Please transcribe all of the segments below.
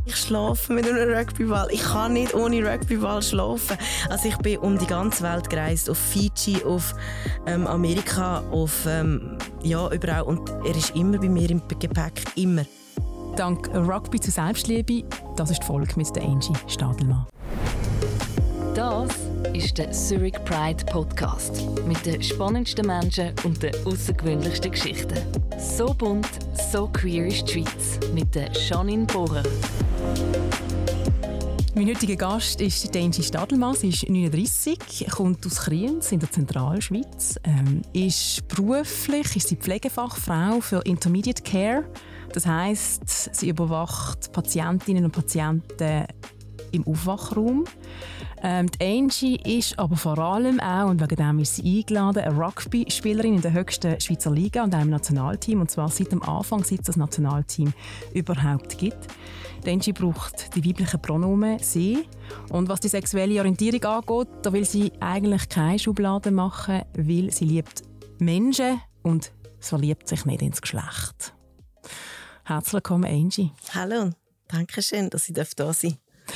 Ich schlafe mit einem Rugbyball. Ich kann nicht ohne Rugbyball schlafen. Also ich bin um die ganze Welt gereist, auf Fiji, auf Amerika, auf überall. Und er ist immer bei mir im Gepäck, immer. Dank Rugby zur Selbstliebe, das ist die Folge mit der Angie Stadelmann. Das ist der Zurich Pride Podcast mit den spannendsten Menschen und den außergewöhnlichsten Geschichten. So bunt, so queer ist die Schweiz mit der Janine Bohrer. Mein heutiger Gast ist Angie Stadelmann. Sie ist 39, kommt aus Kriens in der Zentralschweiz. Ist sie Pflegefachfrau für Intermediate Care. Das heisst, sie überwacht Patientinnen und Patienten im Aufwachraum. Die Angie ist aber vor allem auch, und wegen dem ist sie eingeladen, eine Rugby-Spielerin in der höchsten Schweizer Liga und einem Nationalteam. Und zwar seit dem Anfang, seit es das Nationalteam überhaupt gibt. Die Angie braucht die weiblichen Pronomen «sie». Und was die sexuelle Orientierung angeht, da will sie eigentlich keine Schubladen machen, weil sie liebt Menschen und verliebt sich nicht ins Geschlecht. Herzlich willkommen, Angie. Hallo, danke schön, dass ich da sein darf.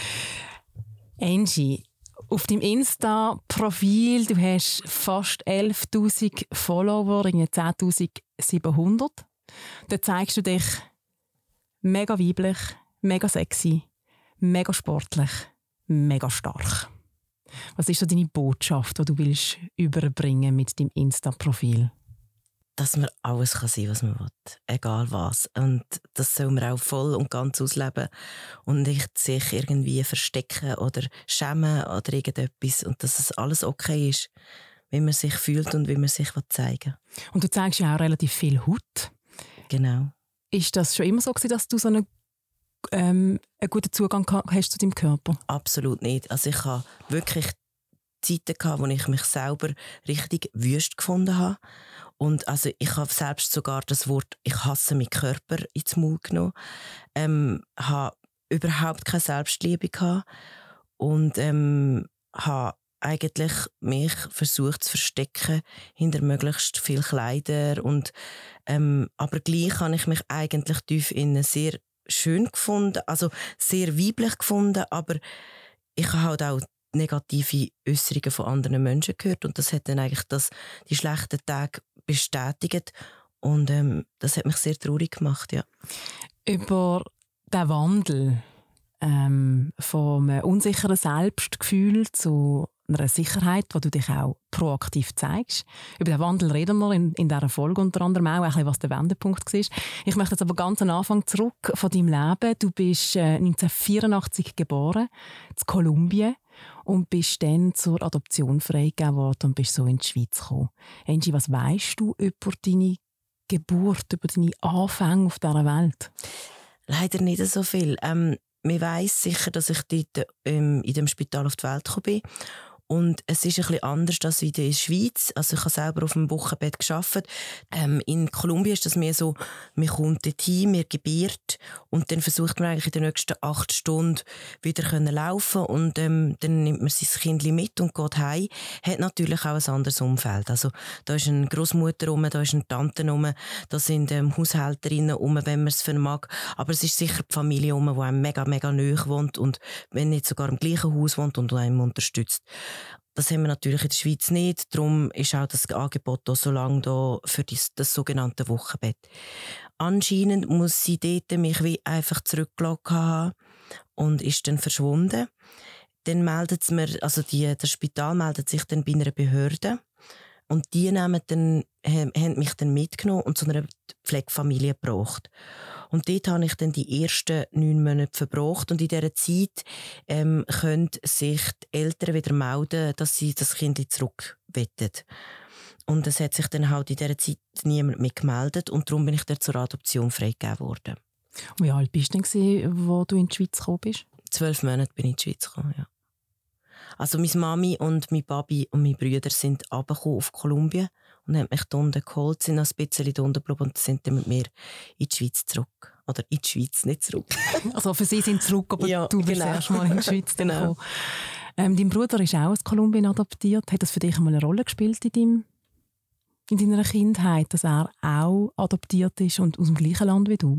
Angie, auf deinem Insta-Profil, du hast fast 11'000 Follower, 10'700. Da zeigst du dich mega weiblich, mega sexy, mega sportlich, mega stark. Was ist so deine Botschaft, die du willst überbringen mit deinem Insta-Profil? Dass man alles kann sein, was man will, egal was. Und das soll man auch voll und ganz ausleben und nicht sich irgendwie verstecken oder schämen oder irgendetwas. Und dass es alles okay ist, wie man sich fühlt und wie man sich zeigen will. Und du zeigst ja auch relativ viel Haut. Genau. Ist das schon immer so gewesen, dass du so einen guten Zugang hast zu deinem Körper? Absolut nicht. Also ich habe wirklich Zeiten gehabt, wo ich mich selber richtig wüst gefunden habe. Und also ich habe selbst sogar das Wort «ich hasse meinen Körper» ins Maul genommen. Habe überhaupt keine Selbstliebe gehabt. Und habe eigentlich mich versucht zu verstecken hinter möglichst viel Kleider. Und, aber gleich habe ich mich eigentlich tief innen sehr schön gefunden, also sehr weiblich gefunden, aber ich habe halt auch negative Äußerungen von anderen Menschen gehört und das hat dann eigentlich die schlechten Tage bestätigt und das hat mich sehr traurig gemacht, ja. Über den Wandel vom unsicheren Selbstgefühl zu einer Sicherheit, wo du dich auch proaktiv zeigst. Über den Wandel reden wir in dieser Folge unter anderem auch, ein bisschen, was der Wendepunkt war. Ich möchte jetzt aber ganz am Anfang zurück von deinem Leben. Du bist 1984 geboren, in Kolumbien, und bist dann zur Adoption freigegeben worden und bist so in die Schweiz gekommen. Angie, was weisst du über deine Geburt, über deine Anfänge auf dieser Welt? Leider nicht so viel. Man weiss sicher, dass ich dort in dem Spital auf die Welt gekommen bin. Und es ist ein bisschen anders als in der Schweiz. Also ich habe selber auf dem Wochenbett gearbeitet. In Kolumbien ist das mehr so, man kommt dorthin, man gebiert und dann versucht man eigentlich in den nächsten 8 Stunden wieder laufen und dann nimmt man sein Kindchen mit und geht heim. Hat natürlich auch ein anderes Umfeld. Also da ist eine Großmutter rum, da ist eine Tante rum, da sind Haushälterinnen rum, wenn man es vermag. Aber es ist sicher die Familie rum, die einem mega, mega nahe wohnt und wenn nicht sogar im gleichen Haus wohnt und einem unterstützt. Das haben wir natürlich in der Schweiz nicht. Darum ist auch das Angebot auch so lange da für das sogenannte Wochenbett. Anscheinend muss sie dort mich wie einfach zurückgelassen haben und ist dann verschwunden. Dann meldet mir, also das Spital meldet sich dann bei einer Behörde und die haben mich dann mitgenommen und zu einer Pflegefamilie gebracht. Und dort habe ich dann die ersten 9 Monate verbracht und in dieser Zeit können sich die Eltern wieder melden, dass sie das Kind zurück wollen. Und es hat sich dann halt in dieser Zeit niemand mehr gemeldet und darum bin ich dann zur Adoption freigegeben worden. Und wie alt bist du denn, als du in die Schweiz gekommen bist? 12 Monate bin ich in die Schweiz gekommen, ja. Also meine Mami und mein Papi und meine Brüder sind runtergekommen auf Kolumbien und haben mich da unten geholt, sind noch ein bisschen da unten geblieben und sind dann mit mir in die Schweiz zurück. Oder in die Schweiz, nicht zurück. Also für sie sind zurück, aber ja, du bist erst mal in die Schweiz genau. Dein Bruder ist auch aus Kolumbien adoptiert. Hat das für dich einmal eine Rolle gespielt in deiner Kindheit, dass er auch adoptiert ist und aus dem gleichen Land wie du?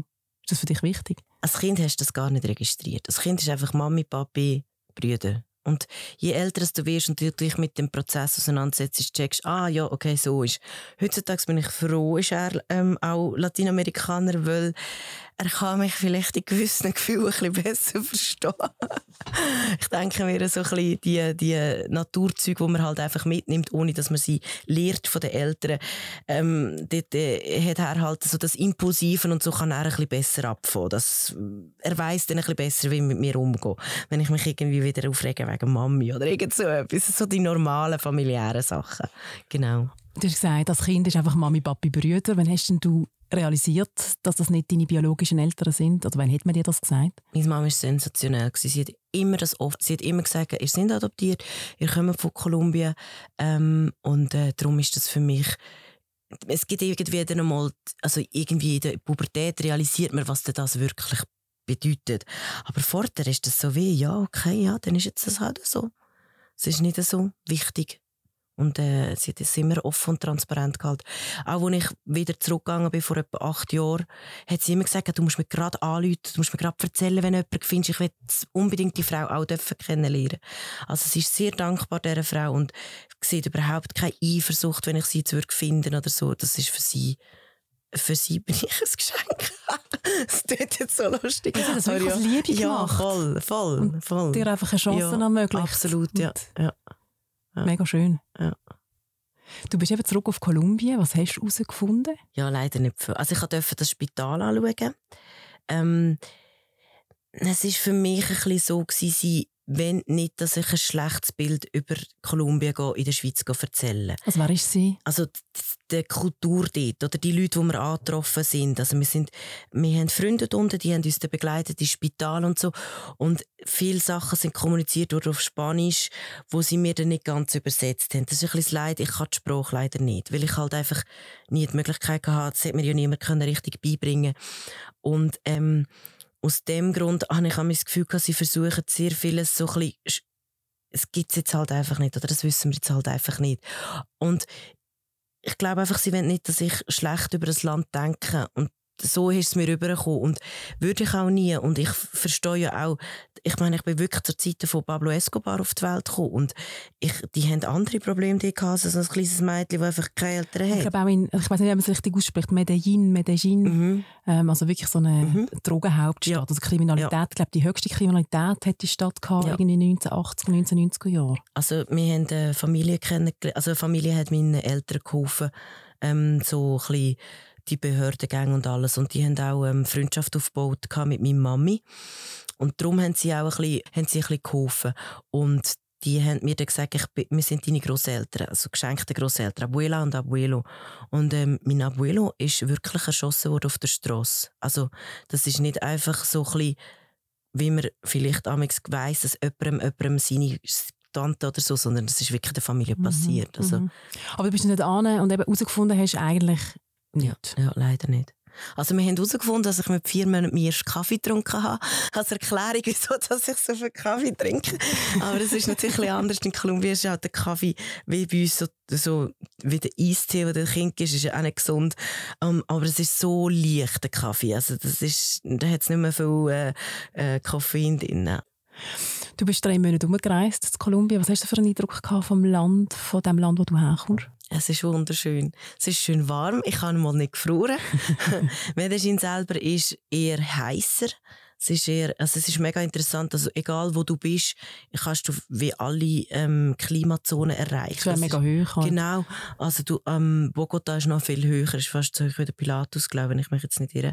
Ist das für dich wichtig? Als Kind hast du das gar nicht registriert. Als Kind ist einfach Mami, Papi, Brüder. Und je älter du wirst und du dich mit dem Prozess auseinandersetzt, checkst ja, okay, so ist. Heutzutage bin ich froh, ist er auch Latinamerikaner, weil er kann mich vielleicht in gewissen Gefühlen ein bisschen besser verstehen. Ich denke mir, so ein bisschen die Naturzüge, die man halt einfach mitnimmt, ohne dass man sie lehrt von den Eltern, dort hat er halt so das Impulsive und so kann er ein bisschen besser abfangen. Er weiss dann ein bisschen besser, wie mit mir umgehen. Wenn ich mich irgendwie wieder aufrege wegen Mami oder irgend so etwas. So die normalen familiären Sachen. Genau. Du hast gesagt, das Kind ist einfach Mami, Papi, Brüder. Wann hast denn du realisiert, dass das nicht deine biologischen Eltern sind? Oder wann hat man dir das gesagt? Meine Mama war sensationell. Sie hat immer sie hat immer gesagt, ihr seid adoptiert, ihr kommt von Kolumbien. Und darum ist das für mich... Es gibt irgendwie dann einmal, also irgendwie in der Pubertät realisiert man, was das wirklich bedeutet. Aber vorher ist das so wie, ja, okay, ja, dann ist jetzt das halt so. Es ist nicht so wichtig. Und sie hat es immer offen und transparent gehalten. Auch als ich wieder zurückgegangen bin, vor etwa 8 Jahren, hat sie immer gesagt, du musst mir gerade anrufen, du musst mir gerade erzählen, wenn du jemanden findest. Ich will unbedingt die Frau auch kennenlernen. Also sie ist sehr dankbar, dieser Frau, und sieht überhaupt keine Eifersucht, wenn ich sie jetzt finden oder so. Das ist für sie bin ich ein Geschenk. Das tut jetzt so lustig. Also das wirklich aus Liebe gemacht. Ja, voll. Dir einfach eine Chance ermöglicht. Absolut, ja. Mega schön. Ja. Du bist eben zurück auf Kolumbien. Was hast du herausgefunden? Ja, leider nicht viel. Also ich durfte das Spital anschauen. Es war für mich ein bisschen so gewesen, wenn nicht, dass ich ein schlechtes Bild über Kolumbien in der Schweiz erzählen. Also wer ist sie? Also die Kultur dort oder die Leute, die wir angetroffen sind. Also wir haben Freunde unten, die haben uns dann begleitet ins Spital und so. Und viele Sachen sind kommuniziert worden auf Spanisch, wo sie mir dann nicht ganz übersetzt haben. Das ist ein bisschen leid, ich kann die Sprache leider nicht, weil ich halt einfach nie die Möglichkeit hatte, das hätte mir ja niemand richtig beibringen können. Und aus dem Grund habe ich das Gefühl, dass sie versuchen, sehr vieles so ein bisschen, es gibt es jetzt halt einfach nicht, oder das wissen wir jetzt halt einfach nicht. Und ich glaube einfach, sie wollen nicht, dass ich schlecht über das Land denke. Und so ist es mir rübergekommen. Und würde ich auch nie. Und ich verstehe ja auch, ich meine, ich bin wirklich zur Zeit von Pablo Escobar auf die Welt gekommen. Und die haben andere Probleme gehabt, als ein kleines Mädchen, das einfach keine Eltern hat. Ich glaube auch ich weiß nicht, wie man es richtig ausspricht, Medellin. Also wirklich so eine Drogenhauptstadt. Ja. Also Kriminalität, ich glaube, die höchste Kriminalität hat die Stadt gehabt, irgendwie in den 1980er, 1990er Jahren. Also wir haben eine Familie kennengelernt. Also eine Familie hat meinen Eltern geholfen, so ein bisschen die Behördengänge und alles. Und die haben auch Freundschaft aufgebaut mit meiner Mami. Und darum haben sie auch ein bisschen geholfen. Und die haben mir dann gesagt, wir sind deine Grosseltern, also geschenkte Grosseltern, Abuela und Abuelo. Und mein Abuelo ist wirklich erschossen worden auf der Strasse. Also das ist nicht einfach so ein bisschen, wie man vielleicht amigs weiss, dass jemandem seine Tante oder so, sondern das ist wirklich der Familie passiert. Also. Aber du bist nicht an und eben herausgefunden hast eigentlich nicht. Ja, leider nicht. Also wir haben herausgefunden, dass ich mit 4 Monaten meinen Kaffee getrunken habe. Als Erklärung, wieso dass ich so viel Kaffee trinke. Aber das ist natürlich anders. In Kolumbien ist halt der Kaffee wie bei uns so wie der Eistee, der der Kind ist ja auch nicht gesund. Aber es ist so leicht, der Kaffee. Also da hat es nicht mehr viel Koffein drin. Du bist 3 Monate umgereist in Kolumbien. Was hast du für einen Eindruck gehabt von dem Land, wo du herkommst? Es ist wunderschön. Es ist schön warm. Ich kann mal nicht gefroren. Medellin selber ist eher heißer. Es ist mega interessant. Also egal wo du bist, kannst du wie alle Klimazonen erreichen. Es wäre mega hoch. Genau. Also Bogota ist noch viel höher. Es ist fast so wie der Pilatus, glaube ich, wenn ich mich jetzt nicht irre.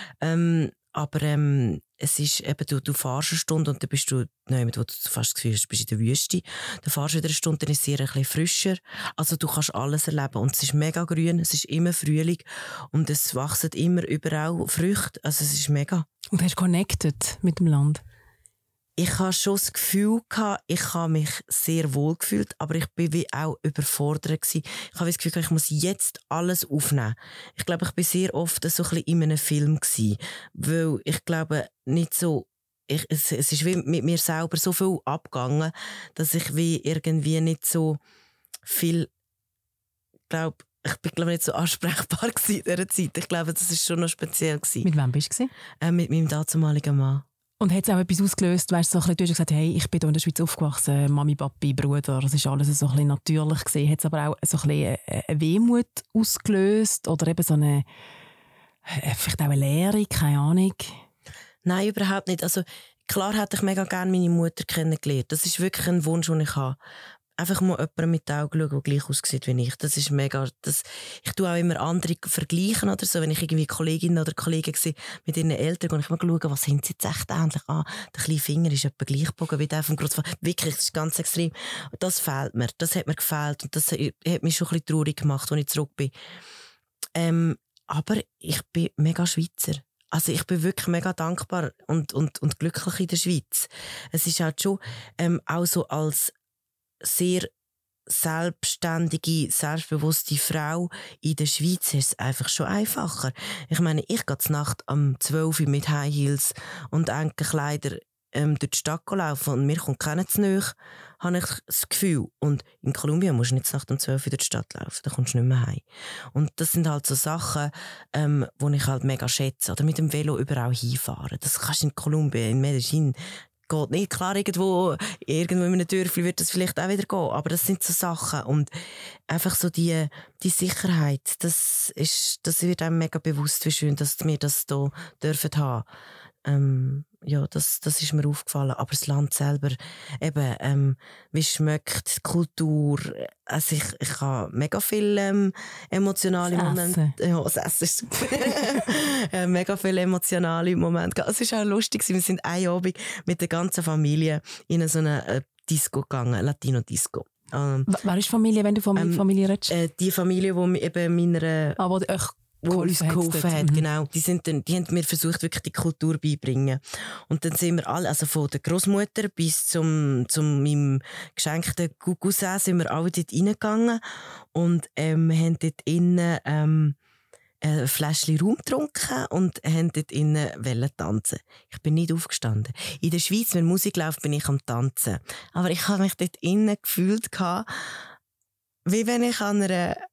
Aber es ist eben, du fährst eine Stunde und dann bist du wo du fast das Gefühl hast, du bist in der Wüste. Dann fährst du wieder eine Stunde, dann ist es sehr ein bisschen frischer. Also du kannst alles erleben. Und es ist mega grün, es ist immer Frühling und es wachsen immer überall Früchte. Also es ist mega. Und hast du connected mit dem Land? Ich hatte schon das Gefühl, ich habe mich sehr wohl gefühlt, aber ich war wie auch überfordert gewesen. Ich habe das Gefühl, ich muss jetzt alles aufnehmen. Ich glaube, ich war sehr oft so ein bisschen in einem Film gewesen, weil ich glaube, nicht so, es ist wie mit mir selber so viel abgegangen, dass ich wie irgendwie nicht so viel, glaube, ich bin glaube nicht so ansprechbar in dieser Zeit. Ich glaube, das war schon noch speziell gewesen. Mit wem bist du? Mit meinem damaligen Mann. Und hat es auch etwas ausgelöst, weißt, so ein bisschen, du hast gesagt, hey, ich bin hier in der Schweiz aufgewachsen, Mami, Papi, Bruder, das ist alles so ein bisschen natürlich gewesen. Hat es aber auch so ein bisschen eine Wehmut ausgelöst oder eben so eine, vielleicht auch eine Leere, keine Ahnung? Nein, überhaupt nicht. Also klar hätte ich mega gerne meine Mutter kennengelernt. Das ist wirklich ein Wunsch, den ich habe. Einfach mal jemanden mit den Augen schauen, der gleich aussieht wie ich. Das ist mega. Ich tue auch immer andere vergleichen oder so. Wenn ich irgendwie Kolleginnen oder Kollegen sehe mit ihren Eltern, gehe ich mal schauen, was sind sie jetzt echt ähnlich an. Der kleine Finger ist etwa gleich gebogen wie der vom Großvater. Wirklich, das ist ganz extrem. Das fehlt mir. Das hat mir gefehlt. Und das hat mich schon ein bisschen traurig gemacht, als ich zurück bin. Aber ich bin mega Schweizer. Also ich bin wirklich mega dankbar und glücklich in der Schweiz. Es ist halt schon auch so als sehr selbstständige, selbstbewusste Frau in der Schweiz ist es einfach schon einfacher. Ich meine, ich gehe zur Nacht um 12 Uhr mit High Heels und Enkelkleider durch die Stadt laufen und mir kommt keiner zu nahe, habe ich das Gefühl. Und in Kolumbien musst du nicht nach um 12 Uhr durch die Stadt laufen, da kommst du nicht mehr heim. Und das sind halt so Sachen, die ich halt mega schätze. Oder mit dem Velo überall hinfahren. Das kannst du in Kolumbien, in Medellin, geht nicht. Klar, irgendwo in einem Dörfli wird das vielleicht auch wieder gehen, aber das sind so Sachen. Und einfach so die Sicherheit, das wird einem mega bewusst, wie schön, dass wir das hier dürfen haben. Ja, das ist mir aufgefallen. Aber das Land selber, eben, wie es schmeckt, die Kultur, also ich habe mega viele emotionale Momente. Ja, das Essen ist super. Mega viele emotionale Momente. Es war auch lustig, wir sind einen Abend mit der ganzen Familie in so eine Disco gegangen, Latino-Disco. Wer ist Familie, wenn du von Familie redest? Die Familie, die eben meiner... wo uns geholfen hat, genau. Die haben mir versucht, wirklich die Kultur beibringen. Und dann sind wir alle, also von der Großmutter bis zum meinem geschenkten Cousin, sind wir alle dort reingegangen und haben dort innen ein Fläschchen Rum getrunken und haben dort innen tanzen. Ich bin nicht aufgestanden. In der Schweiz, wenn Musik läuft, bin ich am Tanzen. Aber ich habe mich dort innen gefühlt, wie wenn ich an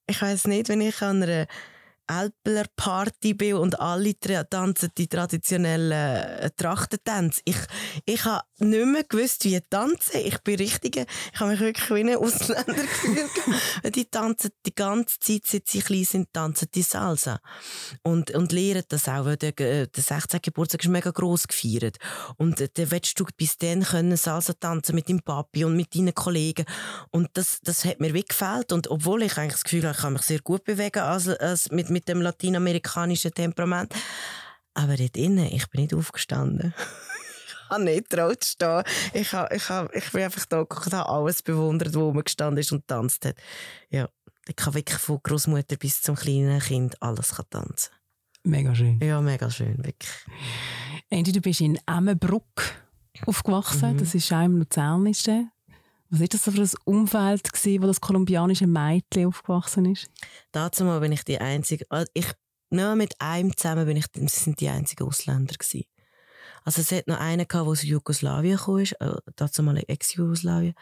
einer Älpler Party bin und alle tanzen die traditionellen Trachtentänze. Ich habe nicht mehr gewusst, wie tanzen. Ich habe mich wirklich wie ein Ausländer gefühlt. Die tanzen die ganze Zeit, seit sie klein sind, tanzen die Salsa. Und lernen das auch, weil der 16. Geburtstag ist mega gross gefeiert. Und dann willst du bis dann können Salsa tanzen mit deinem Papi und mit deinen Kollegen. Und das hat mir wirklich gefällt. Und obwohl ich eigentlich das Gefühl habe, ich kann mich sehr gut bewegen als mit dem lateinamerikanischen Temperament. Aber dort innen, ich bin nicht aufgestanden. Ich habe nicht getraut zu stehen. Ich bin einfach da geguckt, habe alles bewundert, wo man gestanden ist und tanzt hat. Ja, ich kann wirklich von Großmutter bis zum kleinen Kind alles tanzen. Mega schön. Ja, mega schön, wirklich. Angie, du bist in Emmenbruck aufgewachsen. Das ist auch im Luzernischen. Was war das so für ein Umfeld, wo das kolumbianische Mädchen aufgewachsen ist? Dazu mal bin ich die einzige. Mit einem zusammen sind die einzigen Ausländer gewesen. Also es hat noch einen gehabt, der aus Jugoslawien gekommen ist, dazu mal Ex-Jugoslawien.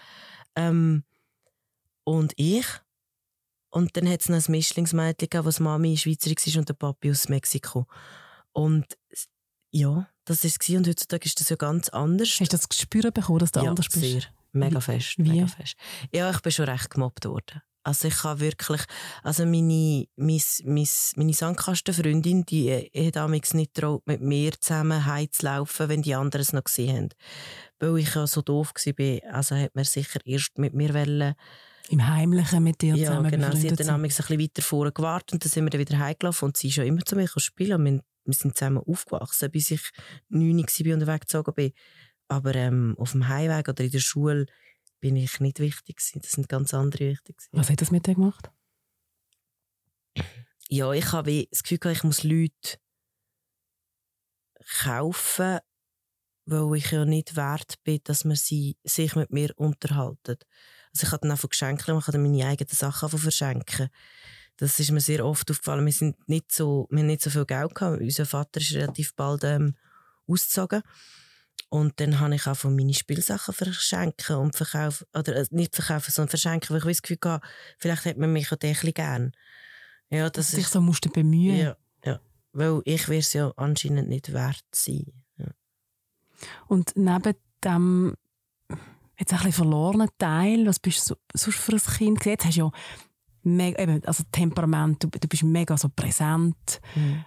Und ich. Und dann hat es noch ein Mischlingsmädchen gehabt, das Mami Schweizerin war und der Papi aus Mexiko. Und ja, das war es. Und heutzutage ist das ja ganz anders. Hast du das Gespür bekommen, dass du anders bist? Sehr. Mega fest. Wie? Mega fest. Ja, ich bin schon recht gemobbt worden. Also ich habe wirklich, also meine Sandkastenfreundin, die hat damals nicht getraut, mit mir zusammen heimzulaufen, wenn die anderen es noch gesehen haben. Weil ich ja so doof war, also hat man sicher erst mit mir wollen. Im Heimlichen mit dir zusammen. Ja, genau. Sie hat dann damals ein bisschen weiter vorne gewartet und dann sind wir dann wieder heimgelaufen und sie ist schon immer zu mir spielen. Wir sind zusammen aufgewachsen, bis ich 9 war und weggezogen bin. Aber auf dem Heimweg oder in der Schule bin ich nicht wichtig gewesen. Das sind ganz andere wichtig gewesen. Was hat das mit dir gemacht? Ja, ich habe das Gefühl, ich muss Leute kaufen, weil ich ja nicht wert bin, dass man sich mit mir unterhalten. Also ich habe dann einfach Geschenke, man kann meine eigenen Sachen verschenken. Das ist mir sehr oft aufgefallen. Wir haben nicht so viel Geld gehabt. Unser Vater ist relativ bald ausgezogen. Und dann habe ich auch von meine Spielsachen verschenken und verkaufen, oder nicht verkaufen, sondern verschenken, weil ich das Gefühl hatte, vielleicht hat man mich auch ein bisschen gern. Ja, dass du dich so musst bemühen. Ja, ja. Weil ich es ja anscheinend nicht wert sein. Ja. Und neben dem jetzt ein bisschen verlorenen Teil, was bist du sonst für ein Kind? Jetzt hast du ja mega, eben, also Temperament, du bist mega so präsent.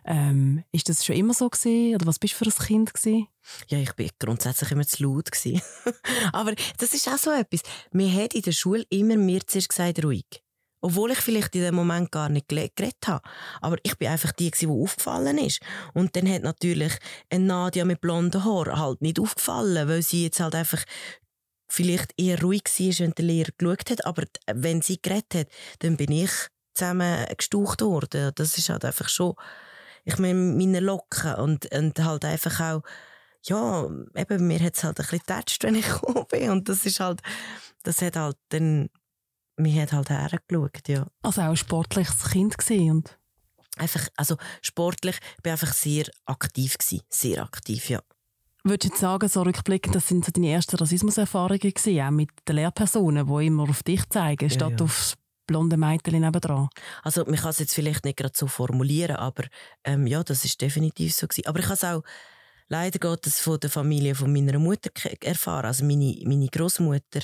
Ist das schon immer so gewesen? Oder was bist du für ein Kind gewesen? Ja, ich war grundsätzlich immer zu laut gewesen. Aber das ist auch so etwas. Mir hat in der Schule immer mir zuerst gesagt, ruhig. Obwohl ich vielleicht in dem Moment gar nicht geredet habe. Aber ich bin einfach die, die aufgefallen ist. Und dann hat natürlich eine Nadia mit blonden Haaren halt nicht aufgefallen, weil sie jetzt halt einfach vielleicht eher ruhig war, wenn der Lehrer geschaut hat. Aber wenn sie geredet hat, dann bin ich zusammen gestaucht worden. Das ist halt einfach schon, ich meine, meine Locken und halt einfach auch, ja, eben, mir hat es halt ein bisschen getatscht, wenn ich gekommen bin. Und das ist halt, das hat halt dann, mir hat halt hergeschaut, ja. Also auch ein sportliches Kind gewesen und einfach, also sportlich, ich war einfach sehr aktiv gewesen. Sehr aktiv, ja. Würdest du jetzt sagen, so rückblickend, das sind so deine ersten Rassismuserfahrungen gewesen, auch mit den Lehrpersonen, die immer auf dich zeigen, statt ja. aufs blonde Mädchen nebendran? Also man kann es jetzt vielleicht nicht gerade so formulieren, aber ja, das ist definitiv so gewesen. Aber ich habe es auch leider Gottes von der Familie von meiner Mutter erfahren. Also meine Großmutter,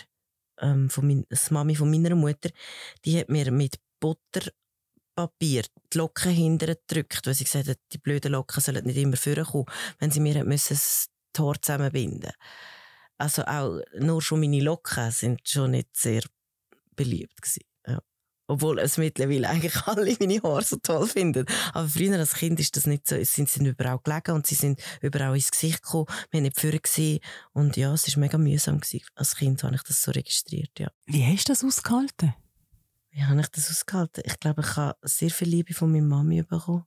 das Mami von meiner Mutter, die hat mir mit Butterpapier die Locken hinterher gedrückt, weil sie gesagt hat, die blöden Locken sollen nicht immer vorkommen, wenn sie mir das Haar zusammenbinden. Also auch nur schon meine Locken sind schon nicht sehr beliebt gewesen. Ja. Obwohl es mittlerweile eigentlich alle meine Haare so toll finden. Aber früher als Kind ist das nicht so. Sie sind überall gelegen und sie sind überall ins Gesicht gekommen. Wir haben nicht vorher gesehen. Und ja, es war mega mühsam gewesen. Als Kind habe ich das so registriert, ja. Wie hast du das ausgehalten? Wie habe ich das ausgehalten? Ich glaube, ich habe sehr viel Liebe von meiner Mami bekommen.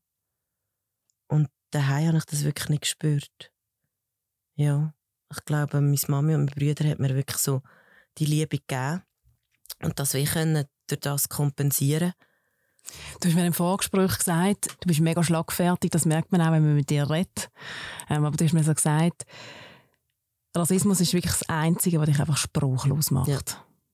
Und daheim habe ich das wirklich nicht gespürt. Ja, ich glaube, meine Mami und meine Brüder haben mir wirklich so die Liebe gegeben. Und das wir können durch das kompensieren. Du hast mir im Vorgespräch gesagt, du bist mega schlagfertig, das merkt man auch, wenn man mit dir redet. Aber du hast mir so gesagt, Rassismus ist wirklich das Einzige, was dich einfach sprachlos macht. Ja.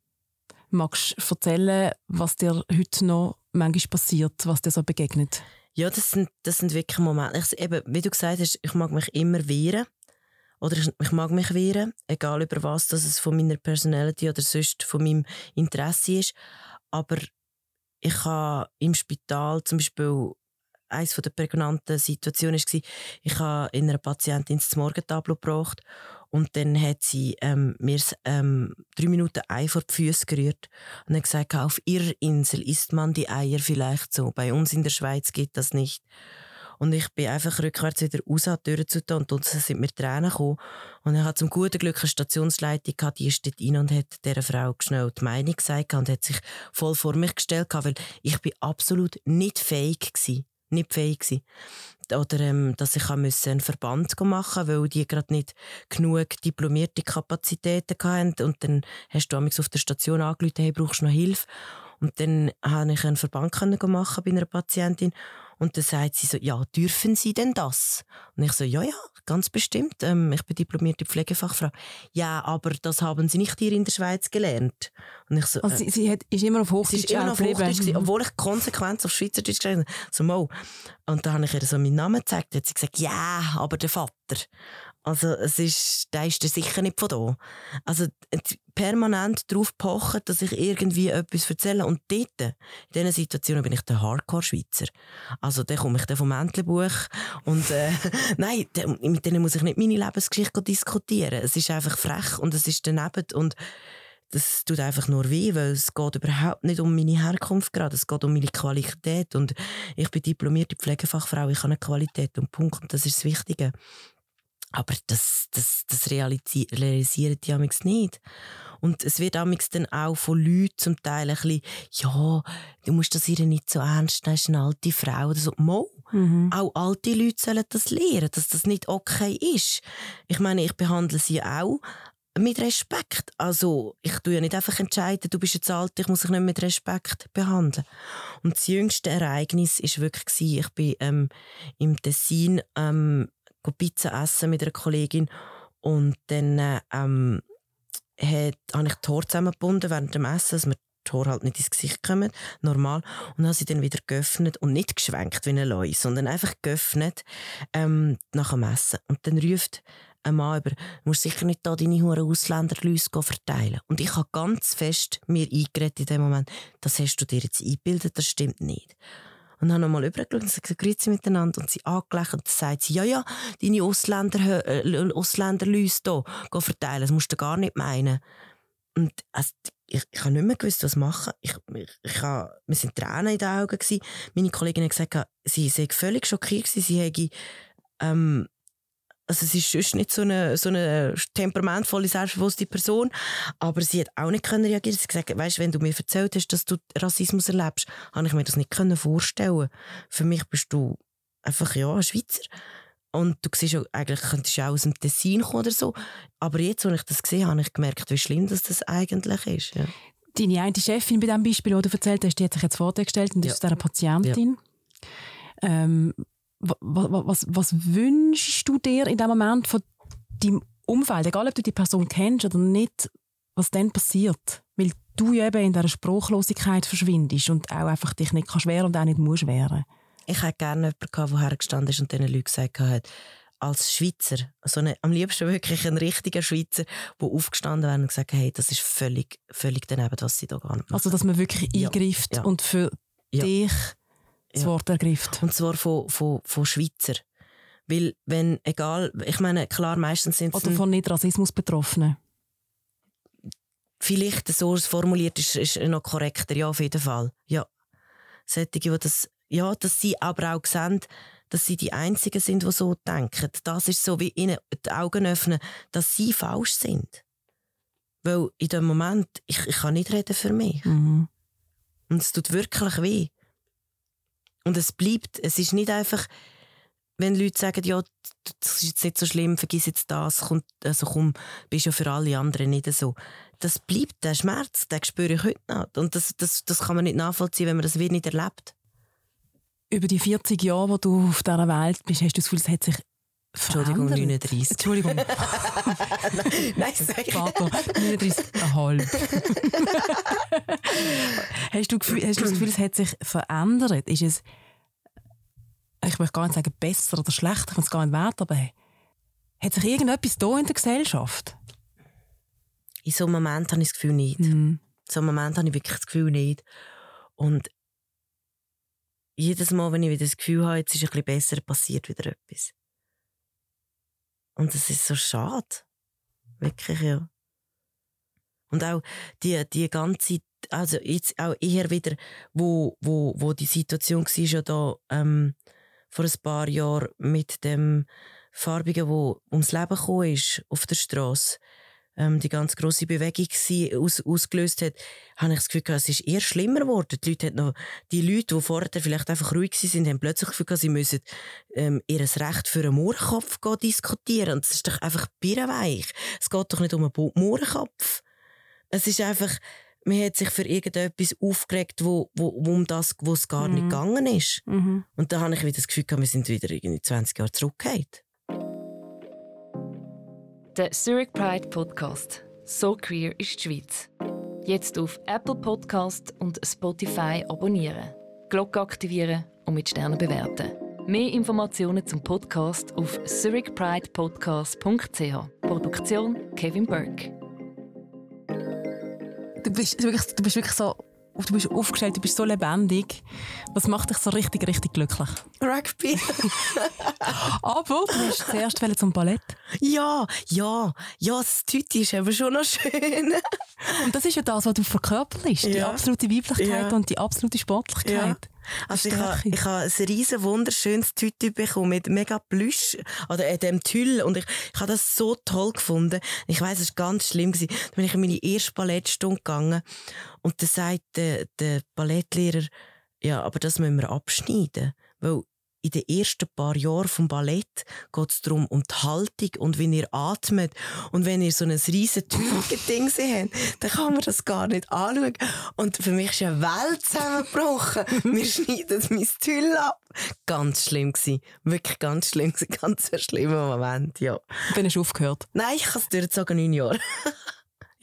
Magst du erzählen, was dir heute noch manchmal passiert, was dir so begegnet? Ja, das sind wirklich Momente. Eben, wie du gesagt hast, ich mag mich immer wehren. Oder ich mag mich wehren, egal über was, dass es von meiner Personality oder sonst von meinem Interesse ist. Aber ich habe im Spital zum Beispiel, eines der prägnanten Situationen war, ich habe in einer Patientin das Morgentableau gebracht und dann hat sie mir 3 Minuten Ei vor die Füße gerührt und hat gesagt, auf ihrer Insel isst man die Eier vielleicht so, bei uns in der Schweiz geht das nicht. Und ich bin einfach rückwärts wieder raus an die Tür zu tun und dann sind mir Tränen gekommen. Und ich hatte zum guten Glück eine Stationsleitung gehabt, die ist dort rein und hat dieser Frau schnell die Meinung gesagt und hat sich voll vor mich gestellt, weil ich bin absolut nicht fähig gewesen. Nicht fähig gewesen. Oder dass ich einen Verband machen musste, weil die gerade nicht genug diplomierte Kapazitäten hatten. Und dann hast du auf der Station angerufen, hey, brauchst du noch Hilfe? Und dann konnte ich einen Verband machen bei einer Patientin. Und dann sagt sie so, ja, dürfen Sie denn das? Und ich so, ja, ganz bestimmt. Ich bin diplomierte Pflegefachfrau. Ja, aber das haben Sie nicht hier in der Schweiz gelernt. Und ich so, also sie ist immer auf Hochdeutsch geblieben, obwohl ich konsequent auf Schweizerdeutsch geschrieben habe. So, Mo. Und dann habe ich ihr so meinen Namen gezeigt. Hat sie gesagt, ja, aber der Vater. Also der ist sicher nicht von da. Also permanent darauf pochen, dass ich irgendwie etwas erzähle. Und dort, in diesen Situationen, bin ich der Hardcore-Schweizer. Also dann komme ich vom Entlebuch und nein, mit denen muss ich nicht meine Lebensgeschichte diskutieren. Es ist einfach frech und es ist daneben und das tut einfach nur weh, weil es geht überhaupt nicht um meine Herkunft gerade, es geht um meine Qualität und ich bin diplomierte Pflegefachfrau, ich habe eine Qualität und Punkt und das ist das Wichtige. Aber das realisieren die amigs nicht. Und es wird amigs dann auch von Leuten zum Teil ein bisschen, ja, du musst das ihr nicht so ernst nehmen, ist eine alte Frau oder so. Auch alte Leute sollen das lernen, dass das nicht okay ist. Ich meine, ich behandle sie auch mit Respekt. Also, ich tue ja nicht einfach entscheiden, du bist jetzt alt, ich muss dich nicht mit Respekt behandeln. Und das jüngste Ereignis war wirklich, ich bin im Tessin Pizza essen mit einer Kollegin und dann habe ich die Haare zusammengebunden während dem Essen, dass wir die Haare halt nicht ins Gesicht kommen, normal. Und dann habe sie dann wieder geöffnet und nicht geschwenkt wie eine Leu, sondern einfach geöffnet nach dem Essen. Und dann ruft ein Mann über, du musst sicher nicht da deine Huren Ausländerlüse verteilen. Und ich habe ganz fest mir eingeredet in dem Moment, das hast du dir jetzt eingebildet, das stimmt nicht. Und dann habe nochmal rübergeschaut und gesagt, grüezi miteinander. Und sie angelächelt und sagt sie, ja, deine Ausländerlüse hier verteilen, das musst du gar nicht meinen. Und also, ich habe nicht mehr gewusst, was machen. Wir waren Tränen in den Augen. Meine Kollegin hat gesagt, sie sei völlig schockiert. Sie hätte, also sie ist sonst nicht so eine temperamentvolle, selbstbewusste Person, aber sie hat auch nicht reagieren können. Sie hat gesagt, weisst, wenn du mir erzählt hast, dass du Rassismus erlebst, habe ich mir das nicht vorstellen. Für mich bist du einfach ein Schweizer. Und du siehst ja, eigentlich könntest du auch aus dem Tessin kommen oder so. Aber jetzt, als ich das gesehen habe, habe ich gemerkt, wie schlimm das eigentlich ist. Ja. Deine eine Chefin bei diesem Beispiel, das du erzählt hast, die hat sich jetzt vorgestellt und ist eine Patientin. Ja. Was wünschst du dir in dem Moment von deinem Umfeld, egal ob du die Person kennst oder nicht, was dann passiert? Weil du ja eben in dieser Spruchlosigkeit verschwindest und auch einfach dich nicht kannst wehren und auch nicht musst wehren. Ich hätte gerne jemanden gehabt, der hergestanden ist und diesen Leuten gesagt hat, als Schweizer, am liebsten wirklich ein richtiger Schweizer, der aufgestanden wäre und gesagt hat, hey, das ist völlig daneben, was sie da gar nicht machen. Also, dass man wirklich eingreift und für dich das Wort ergreift. Und zwar von Schweizer. Weil, ich meine, klar, meistens sind es... Oder von Nicht-Rassismus-Betroffenen. Vielleicht so formuliert ist noch korrekter, ja, auf jeden Fall. Ja. Solche, die das... Ja, dass sie aber auch sehen, dass sie die Einzigen sind, die so denken. Das ist so wie ihnen die Augen öffnen, dass sie falsch sind. Weil in dem Moment, ich kann nicht reden für mich. Mhm. Und es tut wirklich weh. Und es ist nicht einfach, wenn Leute sagen, ja, das ist jetzt nicht so schlimm, vergiss jetzt das, komm, bist ja für alle anderen nicht so. Das bleibt, der Schmerz, den spüre ich heute noch. Und das kann man nicht nachvollziehen, wenn man das nicht erlebt. Über die 40 Jahre, wo du auf dieser Welt bist, hast du das Gefühl, es hat sich verändert? Entschuldigung, 39. Entschuldigung. Nein, sag ich. Vater, 39,5. Hast du das Gefühl, es hat sich verändert? Ist es, ich möchte gar nicht sagen besser oder schlechter, ich muss es gar nicht wert, aber hat sich irgendetwas da in der Gesellschaft? In so einem Moment habe ich das Gefühl nicht. In so einem Moment habe ich wirklich das Gefühl nicht. Und jedes Mal, wenn ich wieder das Gefühl habe, jetzt ist es ein bisschen besser, passiert wieder etwas. Und das ist so schade. Wirklich, ja. Und auch die ganze, also jetzt auch eher wieder, wo die Situation war, ja da, vor ein paar Jahren mit dem Farbigen, der ums Leben gekommen ist, auf der Strasse, die ganz grosse Bewegung ausgelöst hat, habe ich das Gefühl, es ist eher schlimmer geworden. Die Leute, die vorher vielleicht einfach ruhig waren, haben plötzlich das Gefühl, sie müssen ihr Recht für einen Mohrenkopf diskutieren. Und das ist doch einfach birrenweich. Es geht doch nicht um einen Mohrenkopf. Es ist einfach, man hat sich für irgendetwas aufgeregt, um das, wo es gar nicht gegangen ist. Mhm. Und da habe ich wieder das Gefühl, wir sind wieder irgendwie 20 Jahre zurückgefallen. Der Zurich Pride Podcast. So queer ist die Schweiz. Jetzt auf Apple Podcast und Spotify abonnieren, Glocke aktivieren und mit Sternen bewerten. Mehr Informationen zum Podcast auf zurichpridepodcast.ch. Produktion Kevin Burke. Du bist wirklich so, du bist aufgestellt, du bist so lebendig. Was macht dich so richtig glücklich? Rugby. Aber du bist zuerst zum Ballett. Ja, das Tüti ist aber schon noch schön. Und das ist ja das, was du verkörperst. Die absolute Weiblichkeit und die absolute Sportlichkeit. Ja. Also ich habe ein riesen wunderschönes Tüti bekommen mit mega Plüsch oder dem Tüll und ich habe das so toll gefunden. Ich weiss, es war ganz schlimm. Da bin ich in meine erste Ballettstunde gegangen und dann sagt der Ballettlehrer, ja, aber das müssen wir abschneiden, weil in den ersten paar Jahren vom Ballett geht es darum, um die Haltung und wie ihr atmet. Und wenn ihr so ein riesen Tüllending habt, dann kann man das gar nicht anschauen. Und für mich ist eine Welt zusammengebrochen. Wir schneiden mein Tüll ab. Ganz schlimm gewesen. Wirklich ganz schlimm gewesen. Ganz ein schlimmer Moment, ja. Dann hast du aufgehört? Nein, ich habe es durchgezogen 9 Jahre.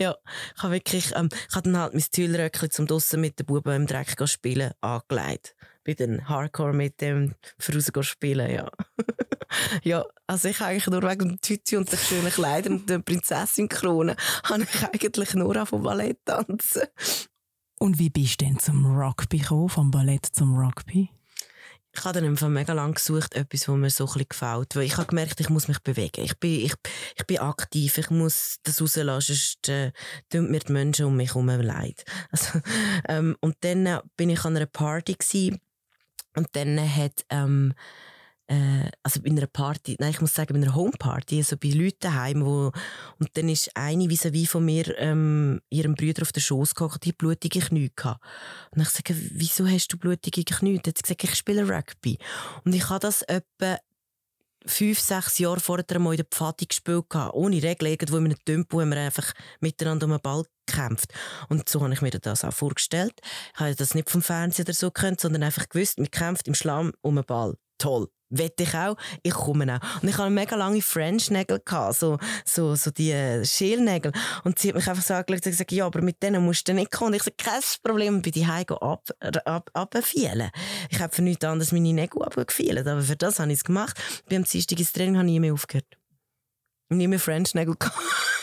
Ja, ich habe wirklich, ich habe dann halt mein Tüllröckchen zum draussen mit den Buben im Dreck spielen angelegt. Bin dann Hardcore mit dem für raus spielen, ja. Ja, also ich eigentlich nur wegen dem Tütü und den schönen Kleidern und der Prinzessin-Krone habe ich eigentlich nur vom Ballett tanzen. Und wie bist du denn zum Rugby gekommen, vom Ballett zum Rugby? Ich habe dann einfach mega lange gesucht, etwas, was mir so ein bisschen gefällt. Weil ich habe gemerkt, ich muss mich bewegen. Ich bin aktiv, ich muss das rauslassen, sonst tun mir die Menschen um mich herum leid. Also, und dann bin ich an einer Party gewesen, und dann hat also bei einer Party, nein, ich muss sagen, bei einer Homeparty, also bei Leuten daheim, und dann ist eine vis-à-vis von mir, ihrem Bruder auf den Schoss gehockt, die blutige Knie gehabt. Und ich sage, wieso hast du blutige Knie? Dann hat sie gesagt, ich spiele Rugby. Und ich habe das etwa 5-6 Jahre vorher einmal in der Pfadi gespielt gehabt, ohne Regeln, irgendwo in einem Tempo, haben wir einfach miteinander um den Ball gekämpft. Und so habe ich mir das auch vorgestellt. Ich habe das nicht vom Fernsehen oder so gekannt, sondern einfach gewusst, man kämpft im Schlamm um den Ball. Toll. Wette ich auch, ich komme auch. Und ich hatte mega lange French-Nägel, so die Schälnägel. Und sie hat mich einfach so angeschaut und gesagt, ja, aber mit denen musst du nicht kommen. Und ich sagte, kein Problem, bin die Heim runtergefallen. Ich habe für nichts anderes meine Nägel runtergefallen, aber für das habe ich es gemacht. Beim Dienstag ins Training habe ich nie mehr aufgehört. Nie mehr French-Nägel gehabt.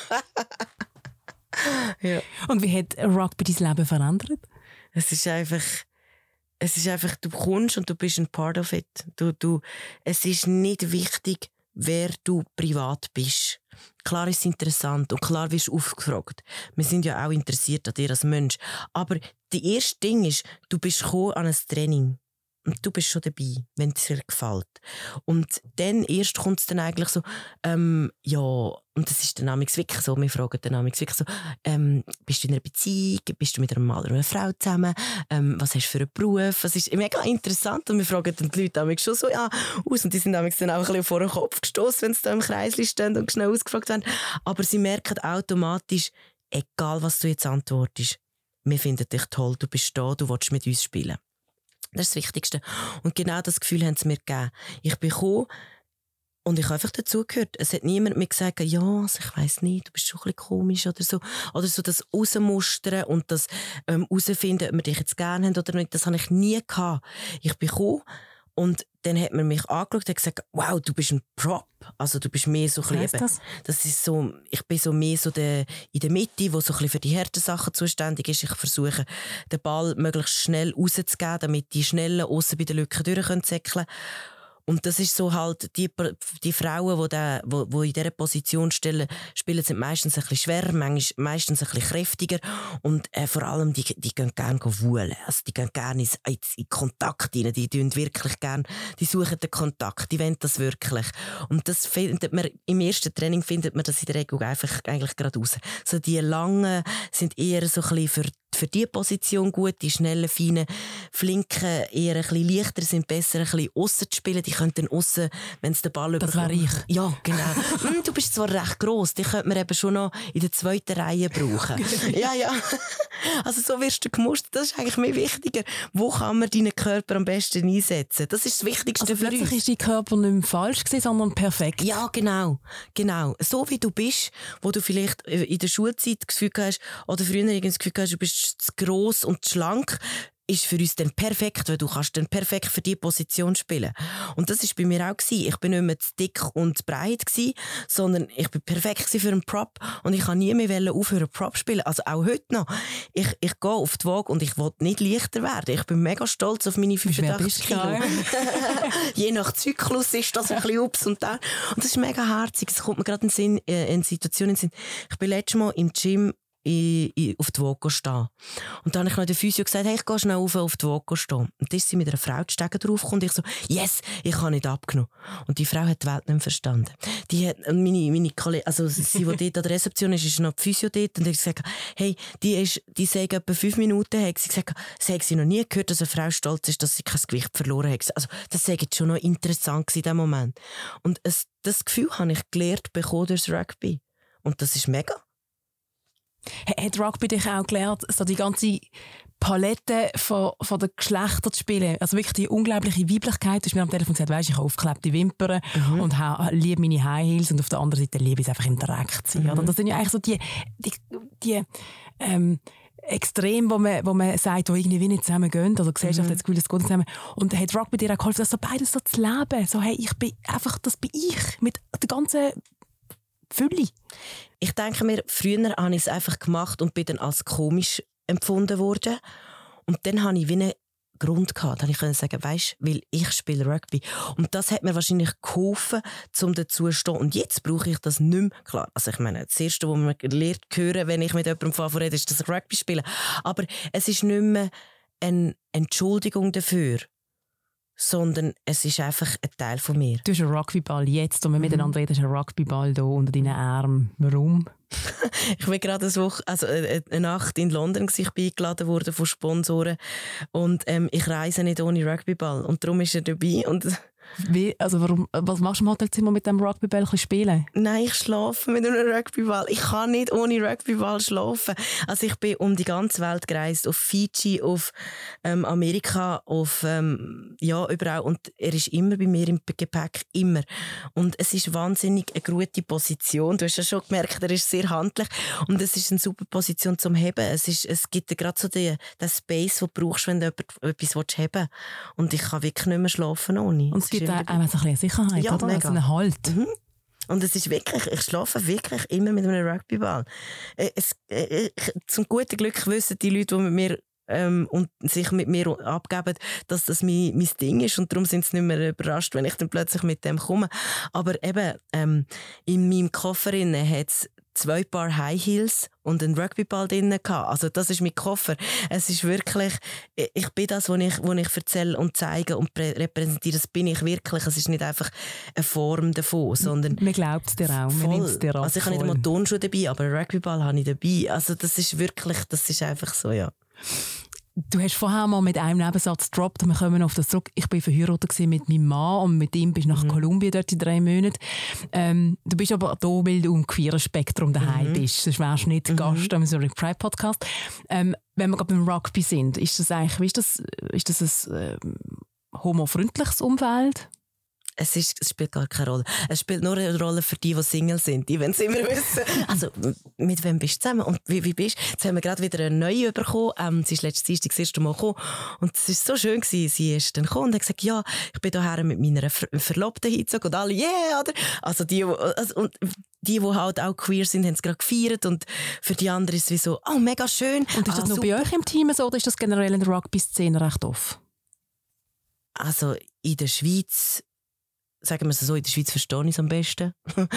Ja. Und wie hat Rugby dein Leben verändert? Es ist einfach, du kommst und du bist ein Part of it. Es ist nicht wichtig, wer du privat bist. Klar ist es interessant und klar wirst du aufgefragt. Wir sind ja auch interessiert an dir als Mensch. Aber das erste Ding ist, du bist gekommen an ein Training. Und du bist schon dabei, wenn es dir gefällt. Und dann erst kommt es dann eigentlich so, ja, und das ist dann wirklich so, wir fragen dann wirklich so, bist du in einer Beziehung, bist du mit einem Mann oder einer Frau zusammen, was hast du für einen Beruf, das ist mega interessant und wir fragen dann die Leute schon so aus und die sind dann auch ein bisschen vor den Kopf gestossen, wenn sie da im Kreisli stehen und schnell ausgefragt werden, aber sie merken automatisch, egal was du jetzt antwortest, wir finden dich toll, du bist da, du willst mit uns spielen. Das ist das Wichtigste. Und genau das Gefühl haben sie mir gegeben. Ich bin gekommen und ich habe einfach dazugehört. Es hat niemand mir gesagt, ja, also ich weiss nicht, du bist schon ein bisschen komisch oder so. Oder so das Rausmustern und das herausfinden, ob wir dich jetzt gerne haben oder nicht. Das habe ich nie gehabt. Ich bin gekommen und dann hat man mich angeschaut und gesagt, wow, du bist ein Prop. Also du bist mehr so ein bisschen, das ist so, ich bin so mehr so in der Mitte, wo so ein bisschen für die harten Sachen zuständig ist. Ich versuche, den Ball möglichst schnell rauszugeben, damit die Schnellen aussen bei den Lücken durchsäckeln können. Und das ist so halt, die Frauen, die in dieser Position spielen, sind meistens ein bisschen schwerer, meistens ein bisschen kräftiger und vor allem, die gehen gerne wuhlen. Also die gehen gerne in Kontakt rein, die tun wirklich gerne, die suchen den Kontakt, die wollen das wirklich. Und das findet man, im ersten Training findet man das in der Regel eigentlich gerade raus. So die langen sind eher so ein bisschen für die Position gut, die schnellen, feinen, flinken, eher ein bisschen leichter sind, besser ein bisschen aussen zu spielen. Die können dann aussen, wenn es den Ball überkommt. Das wäre ich. Ja, genau. Du bist zwar recht gross, die könnte man eben schon noch in der zweiten Reihe brauchen. Ja. Also so wirst du gemustert. Das ist eigentlich mehr wichtiger. Wo kann man deinen Körper am besten einsetzen? Das ist das Wichtigste für uns. Plötzlich ist dein Körper nicht mehr falsch gewesen, sondern perfekt. Ja, genau. So wie du bist, wo du vielleicht in der Schulzeit das Gefühl hast, oder früher das Gefühl hast, du bist zu gross und zu schlank, ist für uns dann perfekt, weil du kannst dann perfekt für diese Position spielen. Und das war bei mir auch gewesen. Ich bin nicht mehr zu dick und breit gewesen, sondern ich bin perfekt für einen Prop und ich kann nie mehr aufhören Prop spielen. Also auch heute noch. Ich gehe auf die Waage und ich will nicht leichter werden. Ich bin mega stolz auf meine 85 Kilo. Je nach Zyklus ist das ein bisschen ups und down. Und das ist mega herzig. Es kommt mir gerade in Situationen in den Sinn. Ich bin letztes Mal im Gym auf die Waage stehen. Und dann habe ich noch der Physio gesagt, hey, ich gehe schnell auf die Waage stehen. Und dann ist sie mit einer Frau die Stege draufgekommen und ich so, yes, ich habe nicht abgenommen. Und die Frau hat die Welt nicht verstanden. Die hat, meine Kollegin, also sie, die dort an der Rezeption ist noch die Physio dort und ich gesagt, hey, die sagt etwa 5 Minuten, hat sie gesagt, sie hat sie noch nie gehört, dass eine Frau stolz ist, dass sie kein Gewicht verloren hat. Also das war jetzt schon noch interessant in diesem Moment. Und das Gefühl habe ich gelernt bekommen durch das Rugby. Und das ist mega. Hat Rugby dich auch gelernt, so die ganze Palette von den Geschlechtern zu spielen? Also wirklich die unglaubliche Weiblichkeit. Du hast mir am Telefon gesagt, weisst, ich habe aufgeklebte Wimpern und liebe meine High Heels und auf der anderen Seite liebe ich es einfach im Dreck zu sein. Und das sind ja eigentlich so die die Extrem, wo man sagt, wo irgendwie nicht zusammen gehen, also die Gesellschaft hat das Gefühl, es geht zusammen. Und hat Rugby dir auch geholfen, das so beides so zu leben? So, hey, das bin ich, mit der ganzen Fülle. Ich denke mir, früher habe ich es einfach gemacht und bin dann als komisch empfunden worden. Und dann habe ich wie einen Grund gehabt. Dann konnte ich sagen, weisst, weil ich spiele Rugby. Und das hat mir wahrscheinlich geholfen, um dazu zu stehen. Und jetzt brauche ich das nicht mehr. Klar, also ich meine, das Erste, was man lernt hören, wenn ich mit jemandem rede, ist das Rugby spielen. Aber es ist nicht mehr eine Entschuldigung dafür, sondern es ist einfach ein Teil von mir. Du hast einen Rugbyball jetzt, und wir miteinander reden, hast einen Rugbyball hier unter deinen Armen. Warum? Ich war gerade eine Nacht in London, ich bin eingeladen worden von Sponsoren und ich reise nicht ohne Rugbyball und darum ist er dabei. Und was machst du im Hotelzimmer mit dem Rugbyball spielen? Nein, ich schlafe mit einem Rugbyball. Ich kann nicht ohne Rugbyball schlafen. Also ich bin um die ganze Welt gereist, auf Fiji, auf Amerika, auf überall. Und er ist immer bei mir im Gepäck, immer. Und es ist wahnsinnig eine gute Position. Du hast ja schon gemerkt, er ist sehr handlich und es ist eine super Position zum Heben. Es gibt dir gerade so den Space, den du brauchst, wenn du etwas heben willst. Und ich kann wirklich nicht mehr schlafen ohne. Und es gibt auch ein bisschen Sicherheit, ja, oder? Mega. Also einen Halt. Mhm. Und es ist wirklich, ich schlafe wirklich immer mit einem Rugbyball. Zum guten Glück wissen die Leute, die mit mir und sich mit mir abgeben, dass das mein Ding ist und darum sind sie nicht mehr überrascht, wenn ich dann plötzlich mit dem komme. Aber eben, in meinem Koffer hat es 2 Paar High Heels und einen Rugbyball drin gehabt. Also das ist mein Koffer. Es ist wirklich, ich bin das, was ich erzähle und zeige und repräsentiere, das bin ich wirklich. Es ist nicht einfach eine Form davon, sondern... Man glaubt es dir auch, man nimmt es dir ab. Also ich habe nicht einmal Turnschuhe dabei, aber einen Rugbyball habe ich dabei. Also das ist wirklich, das ist einfach so, ja. Du hast vorher mal mit einem Nebensatz gedroppt und wir kommen auf das zurück. Ich war verheiratet mit meinem Mann und mit ihm bist du nach Kolumbien dort in 3 Monaten. Du bist aber da, weil du im queeren Spektrum daheim bist. Sonst wärst du nicht Gast am Zurich Pride Podcast. Wenn wir gerade beim Rugby sind, ist das eigentlich, ist das ein homofreundliches Umfeld? Es spielt gar keine Rolle. Es spielt nur eine Rolle für die Single sind. Die wollen es immer wissen. Also, mit wem bist du zusammen? Und wie bist du? Jetzt haben wir gerade wieder eine neue bekommen. Sie ist letztes Dienstag das erste Mal gekommen. Und es war so schön gewesen. Sie ist dann gekommen und hat gesagt, ja, ich bin hierher mit meiner Verlobten hingezogen. Und alle, yeah, oder? Also, die halt auch queer sind, haben es gerade gefeiert. Und für die anderen ist es wie so, oh, mega schön. Und ist das nur bei euch im Team so, oder ist das generell in der Rugby-Szene recht offen? Also, in der Schweiz, sagen wir es so, in der Schweiz verstehe ich es am besten.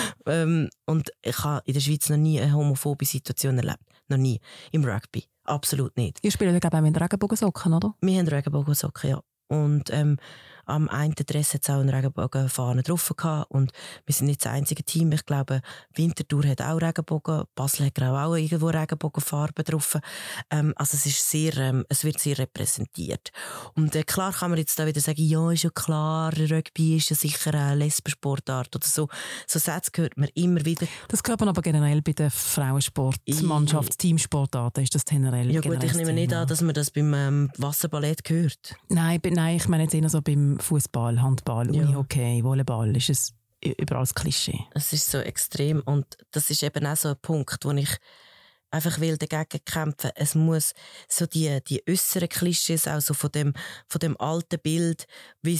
Und ich habe in der Schweiz noch nie eine homophobe Situation erlebt. Noch nie. Im Rugby. Absolut nicht. Ihr spielt ja, glaube ich, auch mit Regenbogensocken, oder? Wir haben Regenbogensocken, ja. Und am einen Dress hat es auch eine Regenbogenfahne drauf gehabt. Und wir sind nicht das einzige Team. Ich glaube, Winterthur hat auch Regenbogen. Basel hat auch irgendwo Regenbogenfarben drauf. Also es wird sehr repräsentiert. Und klar kann man jetzt da wieder sagen, ja, ist ja klar, Rugby ist ja sicher eine Lesbensportart oder so. So Sätze hört man immer wieder. Das hört man aber generell bei den Frauensport-Mannschafts-, Teamsportarten. Ist das generell? Ja gut, ich nehme nicht an, dass man das beim Wasserballett hört. Nein, ich meine jetzt eher so beim Fußball, Handball, Unihockey, Volleyball. Ist es überall das Klischee? Es ist so extrem und das ist eben auch so ein Punkt, wo ich einfach will dagegen kämpfen. Es muss so die äußeren Klischees auch so von dem alten Bild, wie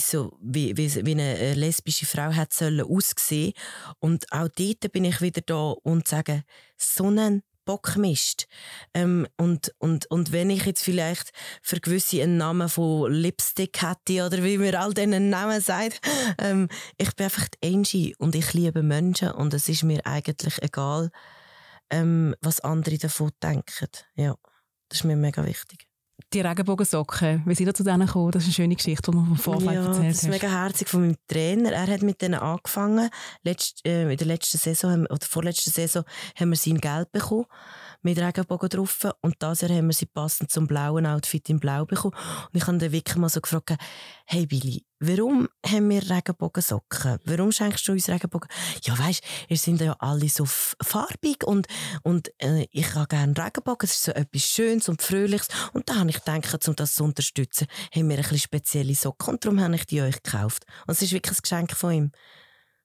eine lesbische Frau hat sollen aussehen. Und auch dort bin ich wieder da und sage, so einen Bockmist. Und wenn ich jetzt vielleicht für gewisse einen Namen von Lipstick hätte oder wie man all diesen Namen sagt, ich bin einfach die Angie und ich liebe Menschen und es ist mir eigentlich egal, was andere davon denken. Ja, das ist mir mega wichtig. Die Regenbogensocken, wie sind ihr zu denen gekommen? Das ist eine schöne Geschichte, die man vom Vorfeld erzählt hat. Das ist mega herzig von meinem Trainer. Er hat mit denen angefangen. In der letzten Saison oder vorletzten Saison haben wir sie in Gelb bekommen, mit Regenbogen drauf. Und dieses Jahr haben wir sie passend zum blauen Outfit in Blau bekommen. Und ich habe dann wirklich mal so gefragt, hey Billy, warum haben wir Regenbogensocken? Warum schenkst du uns Regenbogen? Ja, weisst, ihr sind ja alle so farbig und ich habe gerne Regenbogen. Das ist so etwas Schönes und Fröhliches. Und da habe ich gedacht, um das zu unterstützen, haben wir ein bisschen spezielle Socken. Und darum habe ich die euch gekauft. Und es ist wirklich ein Geschenk von ihm.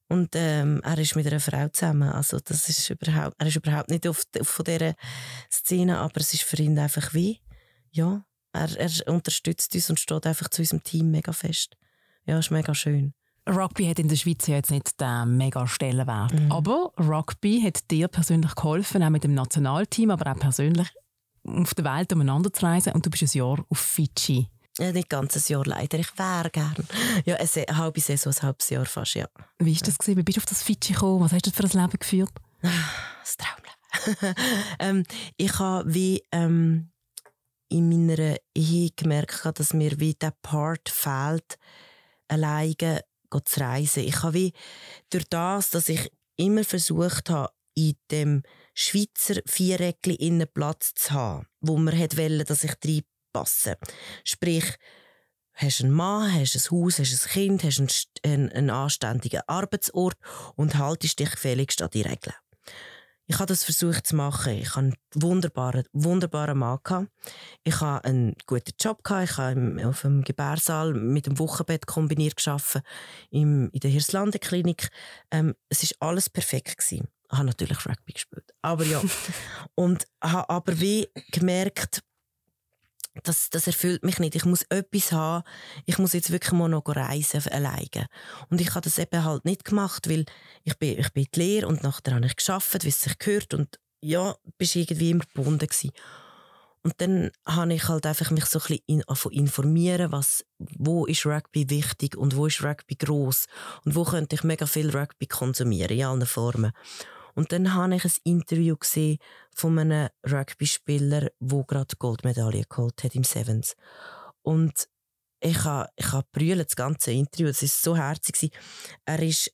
Und er ist mit einer Frau zusammen. Also er ist überhaupt nicht von dieser Szene, aber es ist für ihn einfach wie, ja, er unterstützt uns und steht einfach zu unserem Team mega fest. Ja, ist mega schön. Rugby hat in der Schweiz ja jetzt nicht den mega Stellenwert. Aber Rugby hat dir persönlich geholfen, auch mit dem Nationalteam, aber auch persönlich auf der Welt umeinander zu reisen. Und du bist ein Jahr auf Fidschi. Ja, nicht ganz ein Jahr leider, ich wäre gern. Ja, eine halbe Saison, ein halbes Jahr fast, ja. Wie war das? Wie bist du auf das Fidschi gekommen? Was hast du für ein Leben geführt? Das Traumleben. Ich habe wie in meiner Ehe gemerkt, dass mir wie der Part fehlt, alleine zu reisen. Ich habe wie durch das, dass ich immer versucht habe, in dem Schweizer Viereckli innen Platz zu haben, wo man wollte, dass ich reinpasse. Sprich, hast einen Mann, hast ein Haus, hast ein Kind, hast einen anständigen Arbeitsort und haltest dich gefälligst an die Regeln. Ich habe das versucht zu machen. Ich hatte einen wunderbaren Mann gehabt. Ich hatte einen guten Job gehabt. Ich habe auf dem Gebärsaal mit dem Wochenbett kombiniert gearbeitet, in der Hirslanden-Klinik. Es war alles perfekt gewesen. Ich habe natürlich Rugby gespielt. Aber ja. Und habe aber wie gemerkt, das erfüllt mich nicht. Ich muss etwas haben. Ich muss jetzt wirklich mal noch reisen alleine. Und ich habe das eben halt nicht gemacht, weil ich bin in die Lehre und nachher habe ich gearbeitet, wie es sich gehört. Und ja, bist irgendwie immer gebunden gewesen. Und dann habe ich halt einfach mich so ein bisschen informieren, wo ist Rugby wichtig und wo ist Rugby gross und wo könnte ich mega viel Rugby konsumieren, in allen Formen. Und dann habe ich ein Interview gesehen von einem Rugby-Spieler, der gerade Goldmedaille geholt hat im Sevens. Und ich habe brüllt, das ganze Interview, das war so herzig. Er ist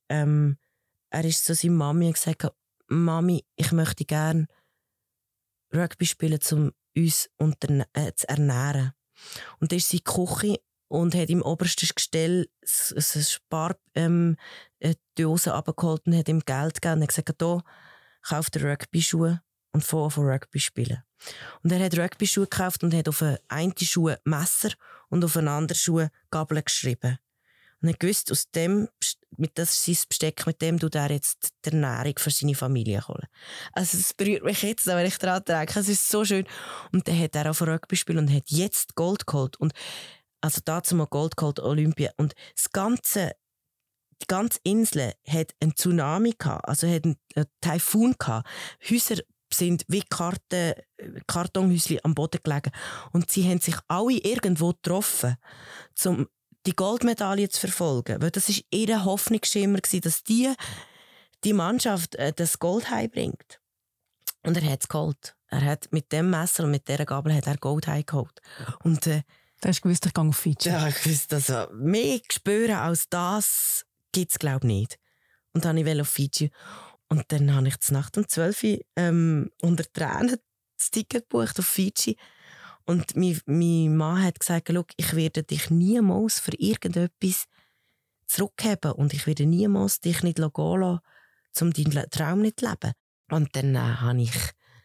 zu seiner Mami und gesagt: Mami, ich möchte gerne Rugby spielen, um uns zu ernähren. Und er ist in die Küche und hat im obersten Gestell eine Spardose abgeholt und hat ihm Geld gegeben. Und er hat gesagt: «Hier, kauf dir Rugby-Schuhe und fang an Rugby spielen.» Und er hat Rugby-Schuhe gekauft und hat auf einen Schuh Messer und auf einen anderen Schuh Gabel geschrieben. Und er gewusst, das ist sein Besteck, mit dem er jetzt die Ernährung für seine Familie holen. Also es berührt mich jetzt, wenn ich daran denke. Es ist so schön. Und dann hat er auch Rugby gespielt und hat jetzt Gold geholt. Und also dazu mal Gold geholt, Olympia. Und die ganze Insel hat einen Tsunami gehabt, also hat einen Taifun gehabt. Häuser sind wie Kartonhäuschen am Boden gelegen. Und sie haben sich alle irgendwo getroffen, um die Goldmedaille zu verfolgen. Weil das war ihr Hoffnungsschimmer, dass die Mannschaft das Gold heimbringt. Und er hat es geholt. Er hat mit dem Messer und mit dieser Gabel hat er Gold heimgeholt. Und du hast gewusst, ich gehe auf Fidschi. Ja, ich wusste, also mehr spüren als das gibt es, glaube ich, nicht. Und dann wollte ich auf Fidschi. Und dann habe ich Nacht um 12 Uhr unter Tränen das Ticket gebucht auf Fidschi. Und mein Mann hat gesagt: «Schau, ich werde dich niemals für irgendetwas zurückgeben und ich werde niemals dich nicht gehen lassen, um deinen Traum nicht zu leben.» Und dann habe ich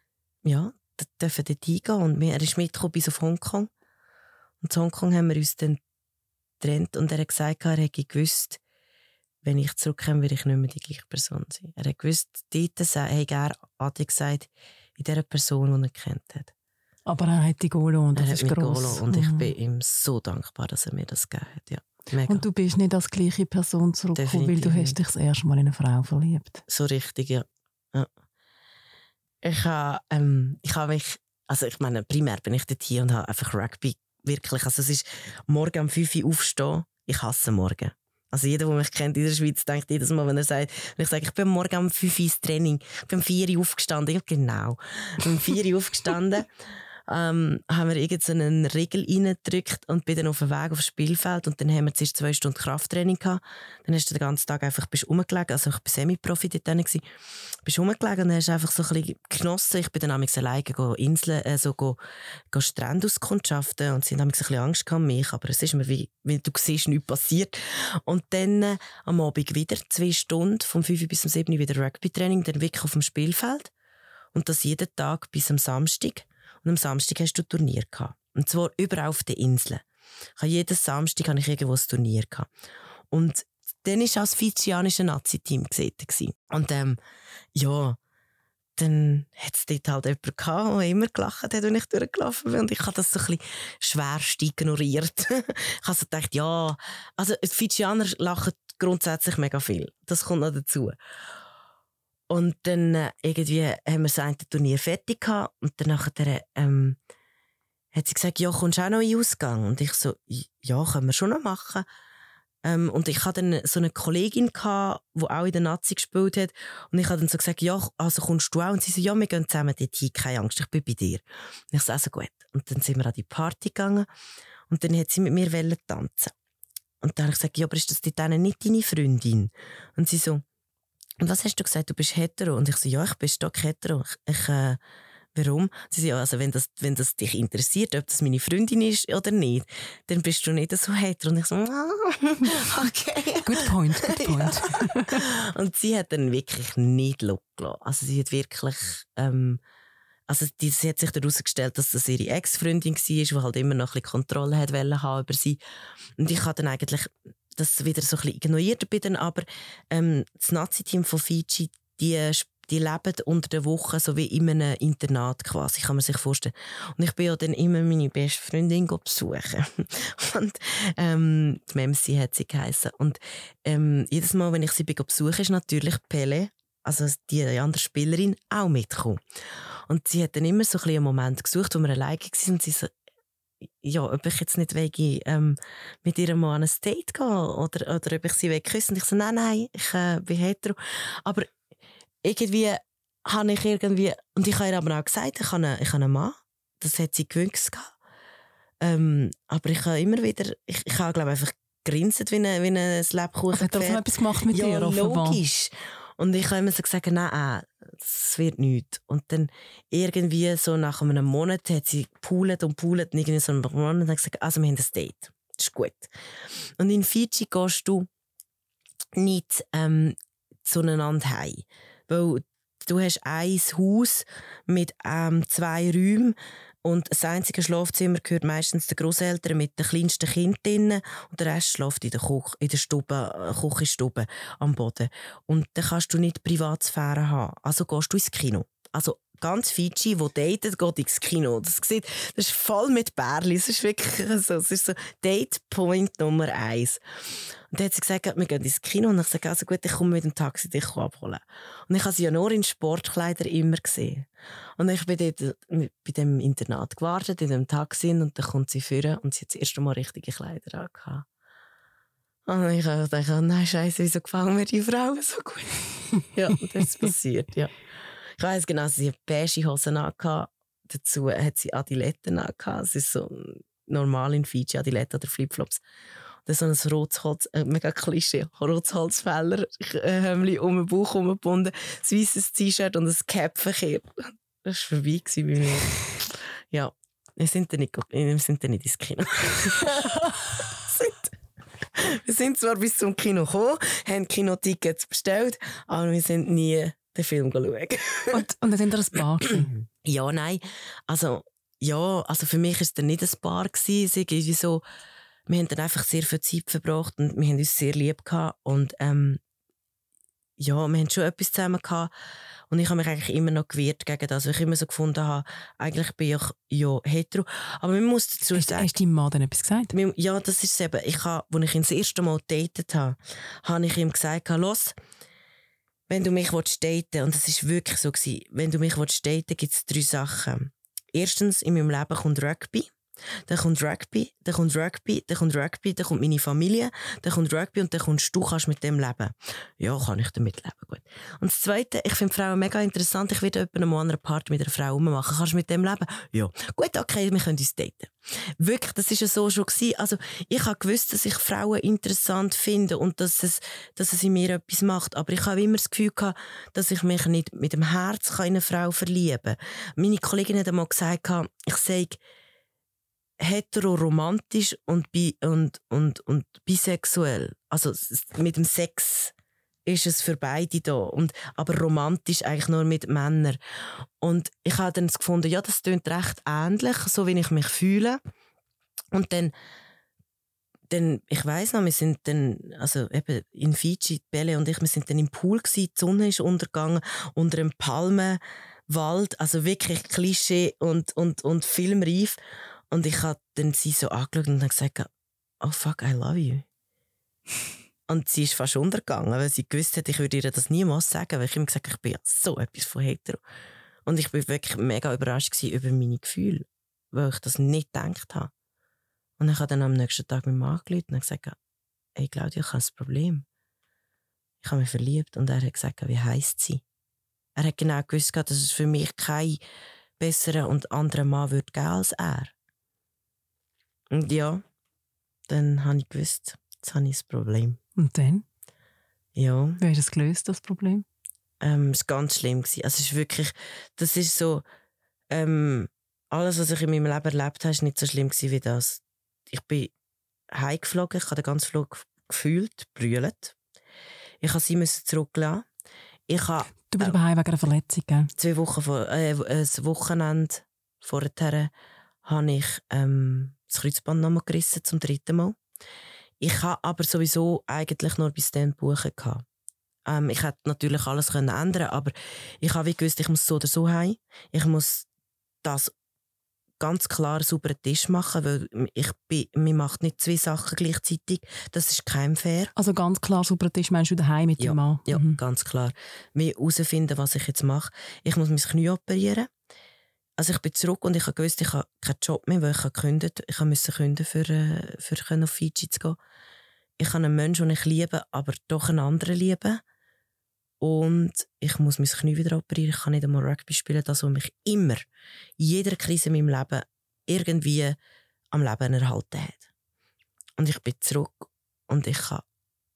dort hingehen und er ist mitgekommen bis auf Hongkong. Und in Hongkong haben wir uns dann getrennt und er hat gesagt, er hätte gewusst, wenn ich zurückkomme, werde ich nicht mehr die gleiche Person sein. Er hat gewusst, dort hat er Adi gesagt, in dieser Person, die er kennt hat. Aber er hat die Golo und das ist gross. Und ich bin ihm so dankbar, dass er mir das gegeben hat. Ja, mega. Und du bist nicht als gleiche Person zurückgekommen, weil du hast dich das erste Mal in eine Frau verliebt. So richtig, ja. Ich meine, primär bin ich dort hier und habe einfach Rugby wirklich, also es ist morgen um 5 Uhr aufstehen, ich hasse morgen. Also jeder, der mich kennt in der Schweiz, denkt jedes Mal, wenn ich sage, ich bin morgen um 5 Uhr ins Training, ich bin um 4 Uhr aufgestanden, ja genau, um 4 Uhr aufgestanden, haben wir irgendeinen Riegel reingedrückt und bin dann auf dem Weg aufs Spielfeld und dann haben wir zuerst 2 Stunden Krafttraining gehabt. Dann hast du den ganzen Tag einfach rumgelegen, also ich war Semi-Profi dort drin, bist rumgelegen und hast einfach so ein bisschen genossen. Ich bin dann alleine Inseln, Strände auskundschaften und sie haben ein bisschen Angst gehabt, mich, aber es ist mir wie du siehst, nichts passiert. Und dann am Abend wieder 2 Stunden, vom 5 bis um 7 wieder Rugby-Training, dann wirklich auf dem Spielfeld und das jeden Tag bis am Samstag. Und am Samstag hast du Turnier gehabt. Und zwar überall auf den Inseln. Jeden Samstag hatte ich irgendwo ein Turnier gehabt. Und dann war als fidschianische Nazi-Team gesehen. Und ja, dann hat es dort halt jemanden gehabt, der immer gelacht hat, wenn ich durchgelaufen bin. Und ich habe das so ein bisschen schwerst ignoriert. Ich habe so gedacht, ja, also die Fidschianer lachen grundsätzlich mega viel. Das kommt noch dazu. Und dann irgendwie haben wir das eine Turnier fertig gehabt. Und dann nachher, hat sie gesagt, ja, kommst du auch noch in den Ausgang? Und ich so, ja, können wir schon noch machen. Und ich hatte dann so eine Kollegin gehabt, die auch in der Nazi gespielt hat. Und ich habe dann so gesagt, ja, also kommst du auch? Und sie so, ja, wir gehen zusammen dorthin, keine Angst, ich bin bei dir. Und ich so, also gut. Und dann sind wir an die Party gegangen. Und dann hat sie mit mir tanzen. Und dann habe ich gesagt, ja, aber ist das dort nicht deine Freundin? Und sie so, und was hast du gesagt, du bist hetero? Und ich so, ja, ich bin stock hetero. Warum? Sie sagen, also wenn das dich interessiert, ob das meine Freundin ist oder nicht, dann bist du nicht so hetero. Und ich so, okay. Good point. Ja. Und sie hat dann wirklich nicht losgelassen. Also sie hat wirklich, sie hat sich herausgestellt, dass das ihre Ex-Freundin war, die halt immer noch ein bisschen Kontrolle hat haben über sie. Und ich habe dann eigentlich das wieder so ein bisschen ignoriert. Bin dann aber das Nazi-Team von Fidschi, die leben unter der Woche so wie in einem Internat quasi, kann man sich vorstellen. Und ich bin ja dann immer meine beste Freundin besuchen. Und die Memsi hat sie geheissen. Und jedes Mal, wenn ich sie besuche, ist natürlich Pele, also die andere Spielerin, auch mitgekommen. Und sie hat dann immer so ein bisschen einen Moment gesucht, wo wir alleine waren. Und sie so, ja, ob ich jetzt nicht mit ihr mal an ein Date gehe oder ob ich sie küsse. Und ich so, nein, ich bin hetero. Aber irgendwie habe ich und ich habe ihr aber auch gesagt, ich habe einen Mann, das hat sie gewünscht. Aber ich habe immer wieder, ich habe glaube einfach gegrinset wie ein Lebkuchen. Hat er auch etwas gemacht mit dir? Offenbar. Logisch. Und ich habe immer so gesagt, nein, das wird nichts. Und dann irgendwie so nach einem Monat hat sie gepoolt und irgendwie so einen Monat und hat gesagt, also wir haben ein Date. Das ist gut. Und in Fidschi gehst du nicht zueinander heim. Weil du hast ein Haus mit 2 Räumen und das einzige Schlafzimmer gehört meistens den Grosseltern mit den kleinsten Kindern drinnen und der Rest schläft in der Küchenstube am Boden. Und dann kannst du nicht Privatsphäre haben. Also gehst du ins Kino. Also ganz Fidschi, wo datet, geht ins Kino. Das ist voll mit Bärli. Es ist wirklich so. Es ist so Date-Point Nummer 1. Und dann hat sie gesagt, wir gehen ins Kino. Und ich sage, also gut, ich komme mit dem Taxi dich abholen. Und ich habe sie ja nur in Sportkleidern immer gesehen. Und ich bin dort bei dem Internat gewartet, in dem Taxi. Und dann kommt sie führen und sie hat das erste Mal richtige Kleider angehabt. Und ich dachte, nein, Scheiße, wieso gefallen mir die Frauen so gut? Ja, das ist passiert, ja. Ich weiss genau, sie hat beige Hosen angehabt. Dazu hat sie Adiletten angehabt. Es ist so normal in Fidschi, Adiletten oder Flipflops. Und so ein rotes Holz, mega Klischee, rotes Holzfäller, Hemdli um den Bauch herumgebunden, ein weisses T-Shirt und ein Cap verkehrt. Das war vorbei bei mir. Ja, wir sind dann nicht ins Kino. Wir sind zwar bis zum Kino gekommen, haben Kinotickets bestellt, aber wir sind nie den Film schauen. Und dann sind wir ein Paar gewesen? Ja, nein. Also für mich war es dann nicht ein Paar gewesen. So, wir haben dann einfach sehr viel Zeit verbracht und wir haben uns sehr lieb gehabt. Und wir haben schon etwas zusammen gehabt. Und ich habe mich eigentlich immer noch gewehrt gegen das, weil ich immer so gefunden habe, eigentlich bin ich ja hetero. Aber man muss dazu sagen... Hast du deinem Mann dann etwas gesagt? Ja, das ist es eben. Als ich ihn das erste Mal datet habe, habe ich ihm gesagt, los, wenn du mich daten, und das war wirklich so, wenn du mich daten, gibt es 3 Sachen. Erstens, in meinem Leben kommt Rugby. Dann kommt Rugby, dann kommt Rugby, dann kommt Rugby, dann kommt meine Familie, dann kommt Rugby und dann kommst du, kannst mit dem leben. Ja, kann ich damit leben, gut. Und das Zweite, ich finde Frauen mega interessant, ich werde jemanden mal an einer Party mit einer Frau rummachen. Kannst du mit dem leben? Ja. Gut, okay, wir können uns daten. Wirklich, das war ja so schon gewesen. Also, ich habe gewusst, dass ich Frauen interessant finde und dass es in mir etwas macht. Aber ich habe immer das Gefühl gehabt, dass ich mich nicht mit dem Herz in eine Frau verlieben kann. Meine Kollegin hat einmal gesagt, ich sage, heteroromantisch und bisexuell. Also mit dem Sex ist es für beide da. Aber romantisch eigentlich nur mit Männern. Und ich habe dann gefunden, ja, das klingt recht ähnlich, so wie ich mich fühle. Und dann dann, ich weiss noch, wir sind dann, also eben in Fiji, Belle und ich, wir sind dann im Pool gewesen, die Sonne ist untergegangen, unter einem Palmenwald, also wirklich Klischee und filmreif. Und ich habe dann sie so angeschaut und dann gesagt, oh fuck, I love you. Und sie ist fast untergegangen, weil sie gewusst hat, ich würde ihr das niemals sagen, weil ich immer gesagt habe, ich bin ja so etwas von hetero. Und ich war wirklich mega überrascht über meine Gefühle, weil ich das nicht gedacht habe. Und ich habe dann am nächsten Tag mit Mann angerufen und gesagt, hey Claudia, ich habe ein Problem. Ich habe mich verliebt. Und er hat gesagt, wie heisst sie? Er hat genau gewusst, dass es für mich keinen besseren und anderen Mann würde geben als er. Und ja, dann habe ich gewusst, jetzt habe ich ein Problem. Und dann? Ja. Wie hast du das gelöst, das Problem? Es war ganz schlimm. Also es ist wirklich, das ist so, alles, was ich in meinem Leben erlebt habe, war nicht so schlimm wie das. Ich bin heimgeflogen, ich habe den ganzen Flug gefühlt, brüllt. Ich musste sie zurücklassen. Du bist aber heim wegen einer Verletzung, gell? 2 Wochen ein Wochenende vorher habe ich das Kreuzband nochmal gerissen, zum 3. Mal. Ich habe aber sowieso eigentlich nur bis dann buchen gehabt. Ich hätte natürlich alles ändern können, aber ich habe gewusst, ich muss so oder so heim. Ich muss das ganz klar sauberen Tisch machen, weil man macht nicht 2 Sachen gleichzeitig. Das ist kein fair. Also ganz klar sauberen Tisch meinst du daheim mit dem Mann? Ja, ganz klar. Wir herausfinden, was ich jetzt mache. Ich muss mein Knie operieren. Also ich bin zurück und ich habe gewusst, ich habe keinen Job mehr, weil ich gekündigt. Ich musste kündigen, für auf Fiji zu gehen. Ich habe einen Menschen, den ich liebe, aber doch einen anderen lieben. Und ich muss mein Knie wieder operieren. Ich kann nicht einmal Rugby spielen, das, was mich immer, in jeder Krise in meinem Leben, irgendwie am Leben erhalten hat. Und ich bin zurück und ich habe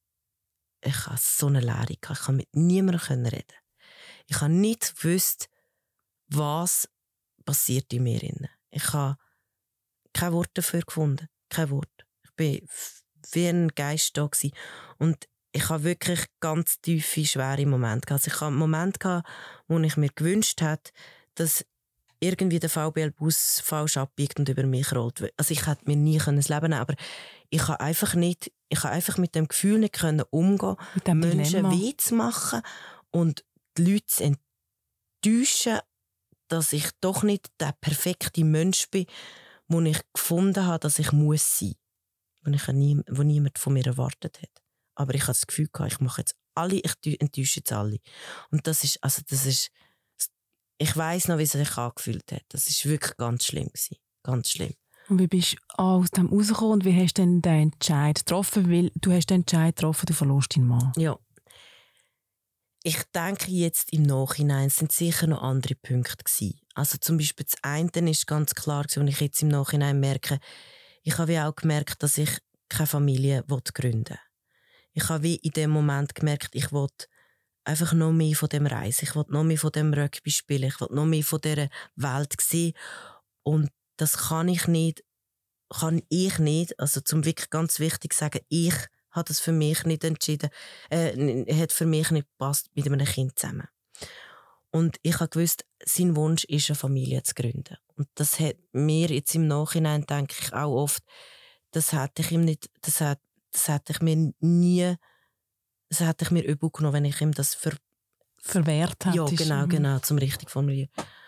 so eine Leere gehabt. Ich konnte mit niemandem reden. Ich habe nicht gewusst, was passiert in mir. Ich habe kein Wort dafür gefunden. Kein Wort. Ich war wie ein Geist da gewesen. Und ich habe wirklich ganz tiefe, schwere Momente gehabt. Also ich habe einen Moment gehabt, wo ich mir gewünscht habe, dass irgendwie der VBL-Bus falsch abbiegt und über mich rollt. Also ich hätte mir nie das Leben nehmen, aber ich habe einfach mit dem Gefühl nicht umgehen, mit dem Menschen Dilemma weh zu machen und die Leute zu enttäuschen, dass ich doch nicht der perfekte Mensch bin, den ich gefunden habe, dass ich muss sein, wo niemand von mir erwartet hat. Aber ich hatte das Gefühl, ich mache jetzt alle, ich enttäusche jetzt alle. Und das ist, ich weiss noch, wie es sich angefühlt hat. Das war wirklich ganz schlimm gewesen. Ganz schlimm. Und wie bist du aus dem rausgekommen und wie hast du denn den Entscheid getroffen? Weil du hast den Entscheid getroffen, du verlierst deinen Mann. Ja. Ich denke jetzt im Nachhinein, es sind sicher noch andere Punkte gewesen. Also zum Beispiel das eine ist ganz klar, wenn ich jetzt im Nachhinein merke, ich habe auch gemerkt, dass ich keine Familie gründen will. Ich habe wie in dem Moment gemerkt, ich will einfach noch mehr von dem Reisen. Ich will noch mehr von dem Rugby spielen. Ich will noch mehr von dieser Welt sehen. Und das kann ich nicht. Also zum wirklich ganz wichtig sagen, ich habe das für mich nicht entschieden. Hat für mich nicht gepasst mit einem Kind zusammen. Und ich habe gewusst, sein Wunsch ist, eine Familie zu gründen. Und das hat mir jetzt im Nachhinein, denke ich auch oft, das hätte ich mir übel genommen, wenn ich ihm das verwehrt hätte. Ja, genau, zum richtig formulieren.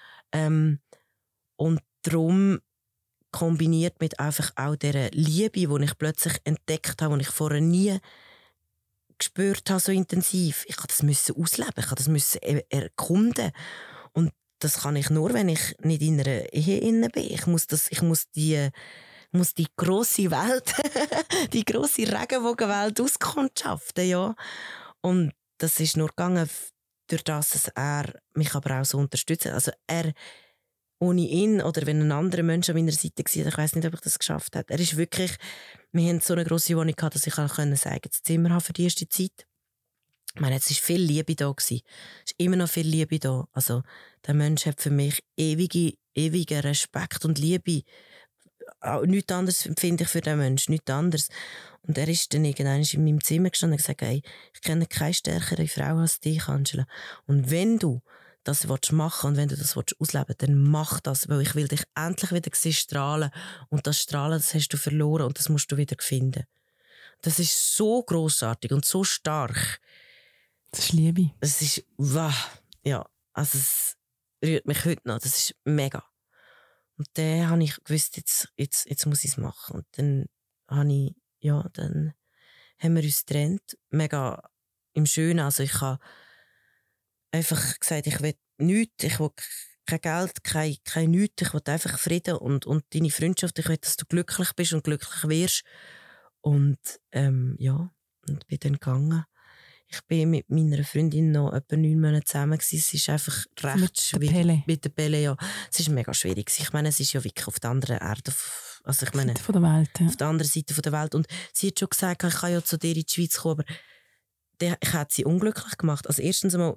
Und darum kombiniert mit einfach auch dieser Liebe, die ich plötzlich entdeckt habe, die ich vorher nie gespürt habe, so intensiv. Ich musste das ausleben, ich musste das erkunden. Und das kann ich nur, wenn ich nicht in einer Ehe bin. Ich muss die grosse Welt, die grosse Regenbogenwelt auskundschaften, ja. Und das ist nur gegangen, durch das, dass er mich aber auch so unterstützt. Also ohne ihn oder wenn ein anderer Mensch an meiner Seite war, ich weiss nicht, ob ich das geschafft hätte. Er ist wirklich, wir hatten so eine grosse Wohnung gehabt, dass ich sagen konnte, das Zimmer haben für die erste Zeit. Ich meine, es war viel Liebe da gewesen. Es ist immer noch viel Liebe da. Also, der Mensch hat für mich ewigen Respekt und Liebe. Auch nichts anderes empfinde ich für den Menschen, nichts anderes. Und er ist dann irgendwann in meinem Zimmer gestanden und gesagt, hey, ich kenne keine stärkere Frau als dich, Angela. Und wenn du das machen und wenn du das ausleben willst, dann mach das, weil ich will dich endlich wieder sehen strahlen und das Strahlen, das hast du verloren und das musst du wieder finden. Das ist so grossartig und so stark. Das ist Liebe. Es ist, wow, ja, also es rührt mich heute noch, das ist mega. Und dann habe ich gewusst, jetzt muss ich es machen. Und dann dann haben wir uns getrennt, mega im Schönen. Also ich habe einfach gesagt, ich will nichts, ich will kein Geld, kein nichts, ich will einfach Frieden und deine Freundschaft, ich will, dass du glücklich bist und glücklich wirst. Und und bin dann gegangen. Ich bin mit meiner Freundin noch etwa 9 Monate zusammen gewesen. Es ist einfach recht schwierig. Mit der Pelle, ja. Es ist mega schwierig. Ich meine, es ist ja wirklich auf der anderen Erde, also ich meine, von der Welt, ja. Auf der anderen Seite der Welt. Und sie hat schon gesagt, ich kann ja zu dir in die Schweiz kommen, aber ich habe sie unglücklich gemacht. Also erstens einmal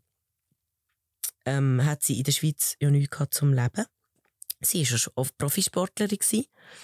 hat sie in der Schweiz ja nichts gehabt zum Leben. Sie war ja schon oft Profisportlerin.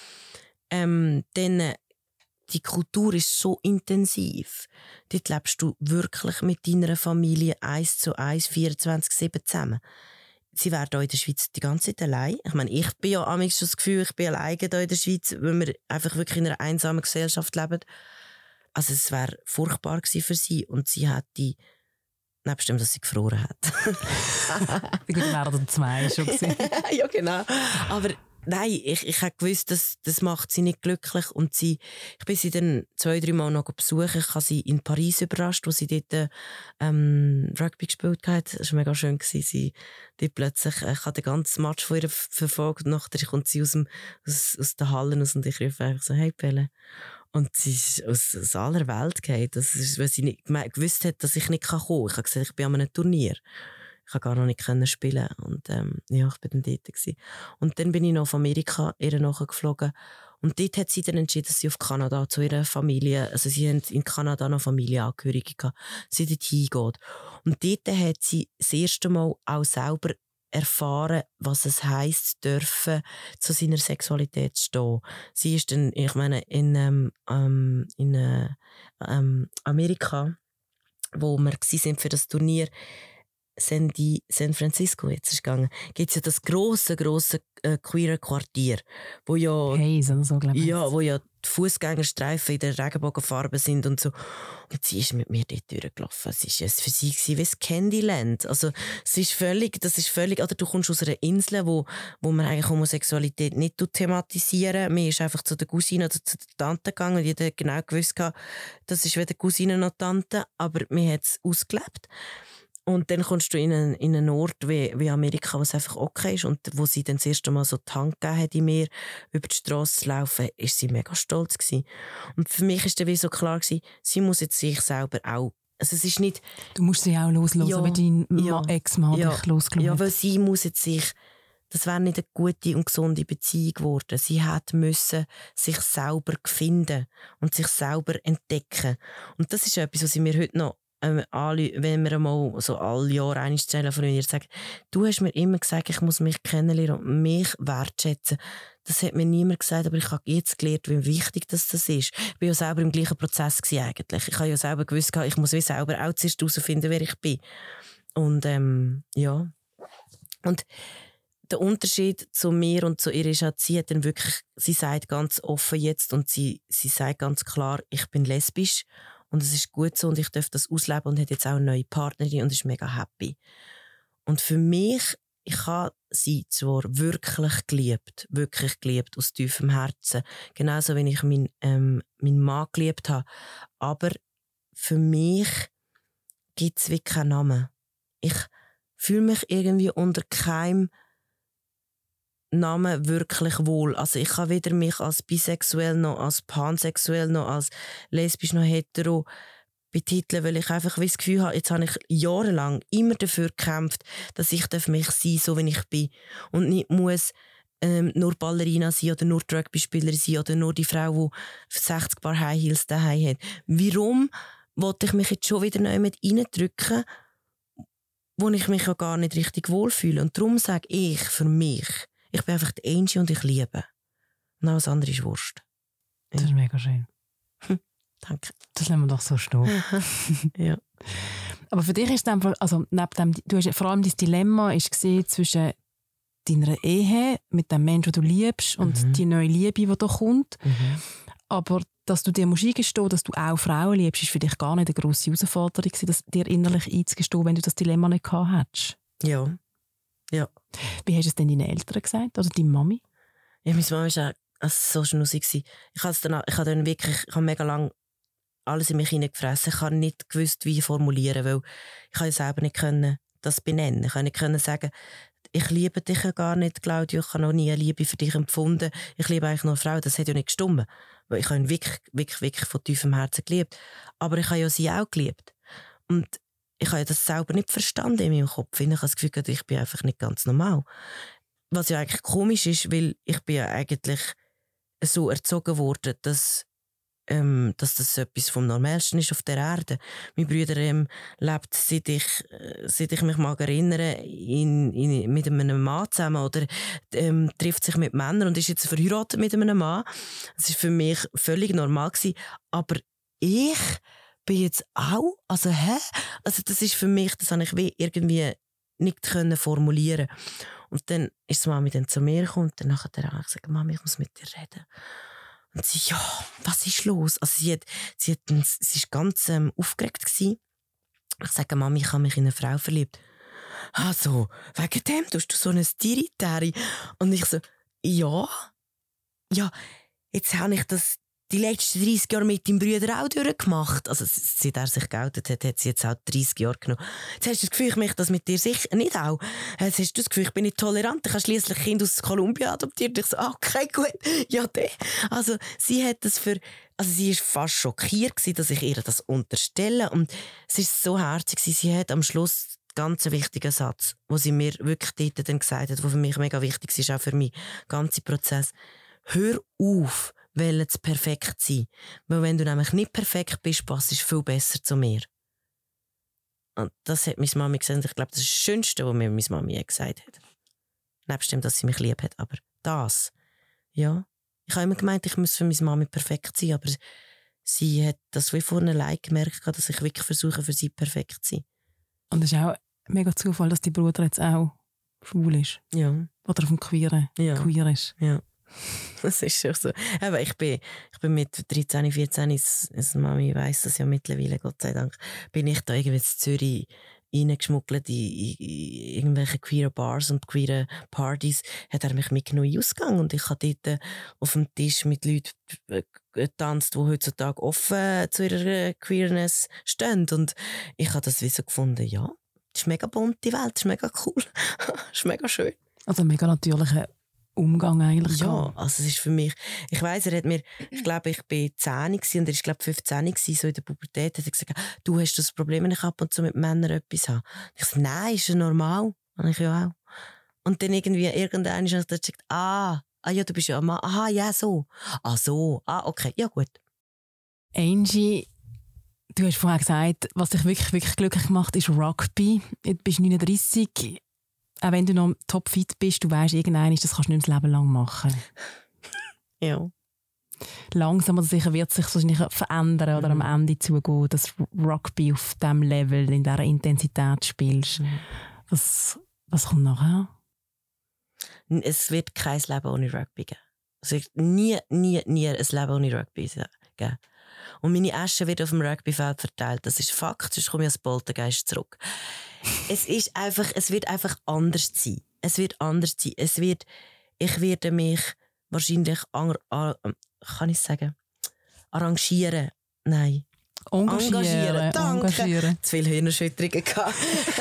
Dann die Kultur ist so intensiv. Dort lebst du wirklich mit deiner Familie 1:1, 24/7 zusammen. Sie wären hier in der Schweiz die ganze Zeit allein. Ich meine, ich bin ja manchmal schon das Gefühl, ich bin alleine hier in der Schweiz, weil wir einfach wirklich in einer einsamen Gesellschaft leben. Also es wäre furchtbar gewesen für sie und sie hätte, nebst dem, dass sie gefroren hat. Ich wäre dann 2 schon gewesen. Ja, genau. Aber nein, ich habe gewusst, das macht sie nicht glücklich. Und ich bin sie dann 2-3 Mal noch besuchen. Ich habe sie in Paris überrascht, wo sie dort Rugby gespielt hat. Das war mega schön. Sie dort plötzlich, ich habe den ganzen Match von ihr verfolgt. Nachher kommt sie aus den Hallen raus und ich rufe einfach so, hey Pelle. Und sie ist aus aller Welt gefallen. Das ist, weil sie nicht gewusst hat, dass ich nicht kommen kann. Ich habe gesagt, ich bin an einem Turnier. Ich konnte gar noch nicht spielen. Und ich war dann dort gewesen. Und dann bin ich noch auf Amerika ihr nachgeflogen. Und dort hat sie dann entschieden, dass sie auf Kanada zu ihrer Familie, also sie haben in Kanada noch Familienangehörige gehabt, sie dort hingeht. Und dort hat sie das erste Mal auch selber erfahren, was es heisst, dürfen zu seiner Sexualität stehen. Sie ist dann, ich meine, in Amerika, wo wir waren für das Turnier, San Francisco jetzt ist gegangen, gibt es ja das grosse queere Quartier, wo ja, wo ja die Fußgängerstreifen in der Regenbogenfarbe sind und so. Und sie ist mit mir dort durchgelaufen. Es war für sie wie das Candyland. Also das ist völlig, oder du kommst aus einer Insel, wo man eigentlich Homosexualität nicht thematisieren. Man ist einfach zu der Cousine oder zu der Tante gegangen und jeder genau gewusst, das ist weder Cousine noch Tante, aber man hat es ausgelebt. Und dann kommst du in einen Ort wie Amerika, wo es einfach okay ist. Und wo sie dann das erste Mal so die Hand gegeben hat in mir, über die Strasse zu laufen, ist sie mega stolz gewesen. Und für mich ist dann wie so klar gewesen, sie muss jetzt sich selber auch, also es ist nicht... Du musst sie auch loslassen, ja, wie dein Ex-Mann dich losgelassen hat. Ja, weil sie muss jetzt das wäre nicht eine gute und gesunde Beziehung geworden. Sie müssen sich selber finden und sich selber entdecken. Und das ist etwas, was sie mir heute noch wenn wir mal so alle Jahre einmal telefonieren, sagen, du hast mir immer gesagt, ich muss mich kennenlernen und mich wertschätzen. Das hat mir niemand gesagt, aber ich habe jetzt gelernt, wie wichtig das ist. Ich war ja selber im gleichen Prozess eigentlich. Ich habe ja selber gewusst, ich muss wie selber auch zuerst herausfinden, wer ich bin. Und ja. Und der Unterschied zu mir und zu ihr ist halt, sie sagt ganz offen jetzt und sie sagt ganz klar, ich bin lesbisch. Und es ist gut so und ich darf das ausleben und hat jetzt auch eine neue Partnerin und ist mega happy. Und für mich, ich habe sie zwar wirklich geliebt, aus tiefem Herzen. Genauso wie ich meinen Mann geliebt habe. Aber für mich gibt es wirklich keinen Namen. Ich fühle mich irgendwie unter keinem Namen wirklich wohl. Also ich kann weder mich als bisexuell noch als pansexuell noch als lesbisch noch hetero betiteln, weil ich einfach das Gefühl habe, jetzt habe ich jahrelang immer dafür gekämpft, dass ich mich sein darf, so wie ich bin und nicht muss nur Ballerina sein oder nur Rugby-Spieler sein oder nur die Frau, die 60 Paar High Heels daheim hat. Warum wollte ich mich jetzt schon wieder neu mit reindrücken, wo ich mich ja gar nicht richtig wohlfühle? Und darum sage ich für mich, ich bin einfach die Angie und ich liebe. Und alles andere ist Wurst. Ja. Das ist mega schön. Danke. Das lassen wir doch so stehen. Ja. Aber für dich ist einfach, also neben dem, du hast vor allem dein Dilemma ist gesehen zwischen deiner Ehe mit dem Menschen, den du liebst, und die neue Liebe, die da kommt. Aber dass du dir musst eingestehen, dass du auch Frauen liebst, ist für dich gar nicht eine grosse Herausforderung, das dir innerlich einzugestehen, wenn du das Dilemma nicht gehabt hättest. Ja. Ja. Wie hast du es denn deinen Eltern gesagt? Oder deine Mami? Ja, meine Mama war auch so schnussig. Ich habe mega lange alles in mich hineingefressen. Ich habe nicht gewusst, wie formulieren, weil ich ja selber nicht das benennen. Ich konnte nicht sagen, ich liebe dich ja gar nicht, Claudio. Ich habe noch nie eine Liebe für dich empfunden. Ich liebe eigentlich nur eine Frau. Das hat ja nicht gestimmt. Weil ich habe ihn wirklich, wirklich, wirklich von tiefem Herzen geliebt. Aber ich habe ja sie auch geliebt. Und ich habe das selber nicht verstanden in meinem Kopf. Ich habe das Gefühl, ich bin einfach nicht ganz normal. Was ja eigentlich komisch ist, weil ich bin ja eigentlich so erzogen worden, dass das etwas vom Normalsten ist auf der Erde. Mein Bruder lebt, seit ich mich mag erinnern, mit einem Mann zusammen oder trifft sich mit Männern und ist jetzt verheiratet mit einem Mann. Das war für mich völlig normal gewesen. Aber ich bin jetzt auch, also das ist für mich, das habe ich wie irgendwie nicht können formulieren. Und dann ist die Mami dann zu mir gekommen und dann habe ich gesagt, Mami, ich muss mit dir reden. Und sie, ja, was ist los? Also sie ist ganz aufgeregt gewesen. Ich sage, Mami, ich habe mich in eine Frau verliebt. Also, wegen dem tust du so eine Tirritari. Und ich so, ja, jetzt habe ich das die letzten 30 Jahre mit deinem Bruder auch durchgemacht. Also, seit er sich geoutet hat sie jetzt auch 30 Jahre genommen. Jetzt hast du das Gefühl, ich möchte das mit dir sicher nicht auch. Jetzt hast du das Gefühl, ich bin nicht tolerant. Ich habe schliesslich Kind aus Kolumbien adoptiert. Ich so, okay, gut, ja, der. Also, sie hat das sie war fast schockiert gewesen, dass ich ihr das unterstelle. Und es war so herzig. Sie hat am Schluss ganz wichtigen Satz, wo sie mir wirklich dort dann gesagt hat, der für mich mega wichtig ist, auch für meinen ganzen Prozess. Hör auf, wollen zu perfekt sein. Weil wenn du nämlich nicht perfekt bist, passt du viel besser zu mir. Und das hat meine Mami gesagt. Ich glaube, das ist das Schönste, was mir meine Mami gesagt hat. Nebst dem, dass sie mich lieb hat. Aber das, ja. Ich habe immer gemeint, ich muss für meine Mami perfekt sein, aber sie hat das wie vorne allein gemerkt, dass ich wirklich versuche, für sie perfekt zu sein. Und es ist auch mega Zufall, dass dein Bruder jetzt auch schwul ist. Ja. Oder auf dem Queer ist. Ja. Das ist schon so. Aber ich bin mit 13, 14, Mami weiss das ja mittlerweile, Gott sei Dank, bin ich da irgendwie in Zürich reingeschmuggelt in irgendwelche queeren Bars und queeren Partys, hat er mich mitgenommen in den Ausgang und ich habe dort auf dem Tisch mit Leuten getanzt, die heutzutage offen zu ihrer Queerness stehen und ich habe das wie so gefunden, ja, das ist mega bunt, die Welt, das ist mega cool, das ist mega schön. Also mega natürlicher Umgang eigentlich. Ja, also es ist für mich, ich weiss, er hat mir, ich glaube, ich war 10 und er war, glaube ich, 15 so in der Pubertät, hat er gesagt, du hast das Problem, wenn ich ab und zu mit Männern etwas habe. Ich so, nein, ist ja normal. Und ich ja auch. Und dann irgendwann habe ich gesagt, ja, du bist ja ein Mann, aha, ja, so. Okay, ja gut. Angie, du hast vorher gesagt, was dich wirklich, wirklich glücklich macht, ist Rugby. Du bist 39. Auch wenn du noch topfit bist, du weisst, irgendwann das kannst du nicht das Leben lang machen. Ja. Langsam oder sicher wird sich wahrscheinlich verändern oder am Ende zugehen, dass Rugby auf diesem Level, in dieser Intensität spielst. Was kommt nachher? Es wird kein Leben ohne Rugby geben. Es wird nie ein Leben ohne Rugby geben. Und meine Asche wird auf dem Rugbyfeld verteilt. Das ist Fakt, sonst komme ich als Poltergeist zurück. Es wird einfach anders sein. Ich werde mich wahrscheinlich, kann ich sagen, arrangieren. Nein. Engagieren. Danke. Engagieren. Zu viele Hirnerschütterungen gehabt.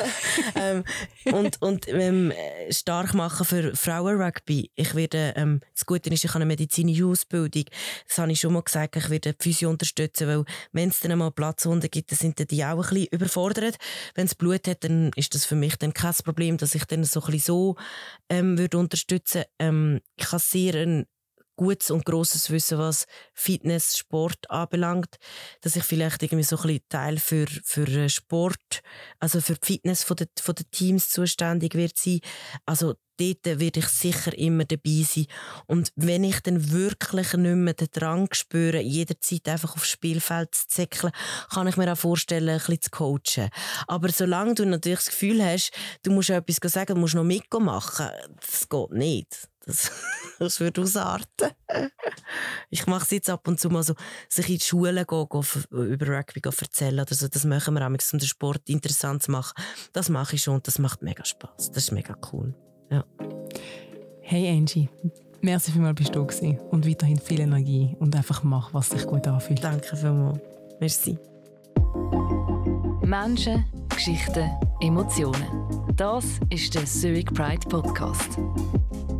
und stark machen für Frauen-Rugby. Ich werde, das Gute ist, ich habe eine medizinische Ausbildung. Das habe ich schon mal gesagt, ich werde die Physio unterstützen, weil wenn es dann einmal Platzwunden gibt, dann sind die auch ein bisschen überfordert. Wenn es Blut hat, dann ist das für mich dann kein Problem, dass ich dann so ein bisschen würde unterstützen. Ich habe sehr eine gutes und grosses Wissen, was Fitness, Sport anbelangt, dass ich vielleicht irgendwie so ein bisschen Teil für Sport, also für die Fitness von den Teams zuständig wird sein. Also dort werde ich sicher immer dabei sein. Und wenn ich dann wirklich nicht mehr den Drang spüre, jederzeit einfach aufs Spielfeld zu zäckeln, kann ich mir auch vorstellen, ein bisschen zu coachen. Aber solange du natürlich das Gefühl hast, du musst etwas sagen, du musst noch mitmachen, das geht nicht. Das würde ausarten. Ich mache es jetzt ab und zu mal so, sich in die Schulen gehen, über Rugby erzählen oder so. Das machen wir auch, um den Sport interessant zu machen. Das mache ich schon und das macht mega Spass. Das ist mega cool. Ja. Hey Angie, merci vielmals bist du gewesen und weiterhin viel Energie und einfach mach, was sich gut anfühlt. Danke vielmals. Merci. Menschen, Geschichten, Emotionen. Das ist der Zurich Pride Podcast.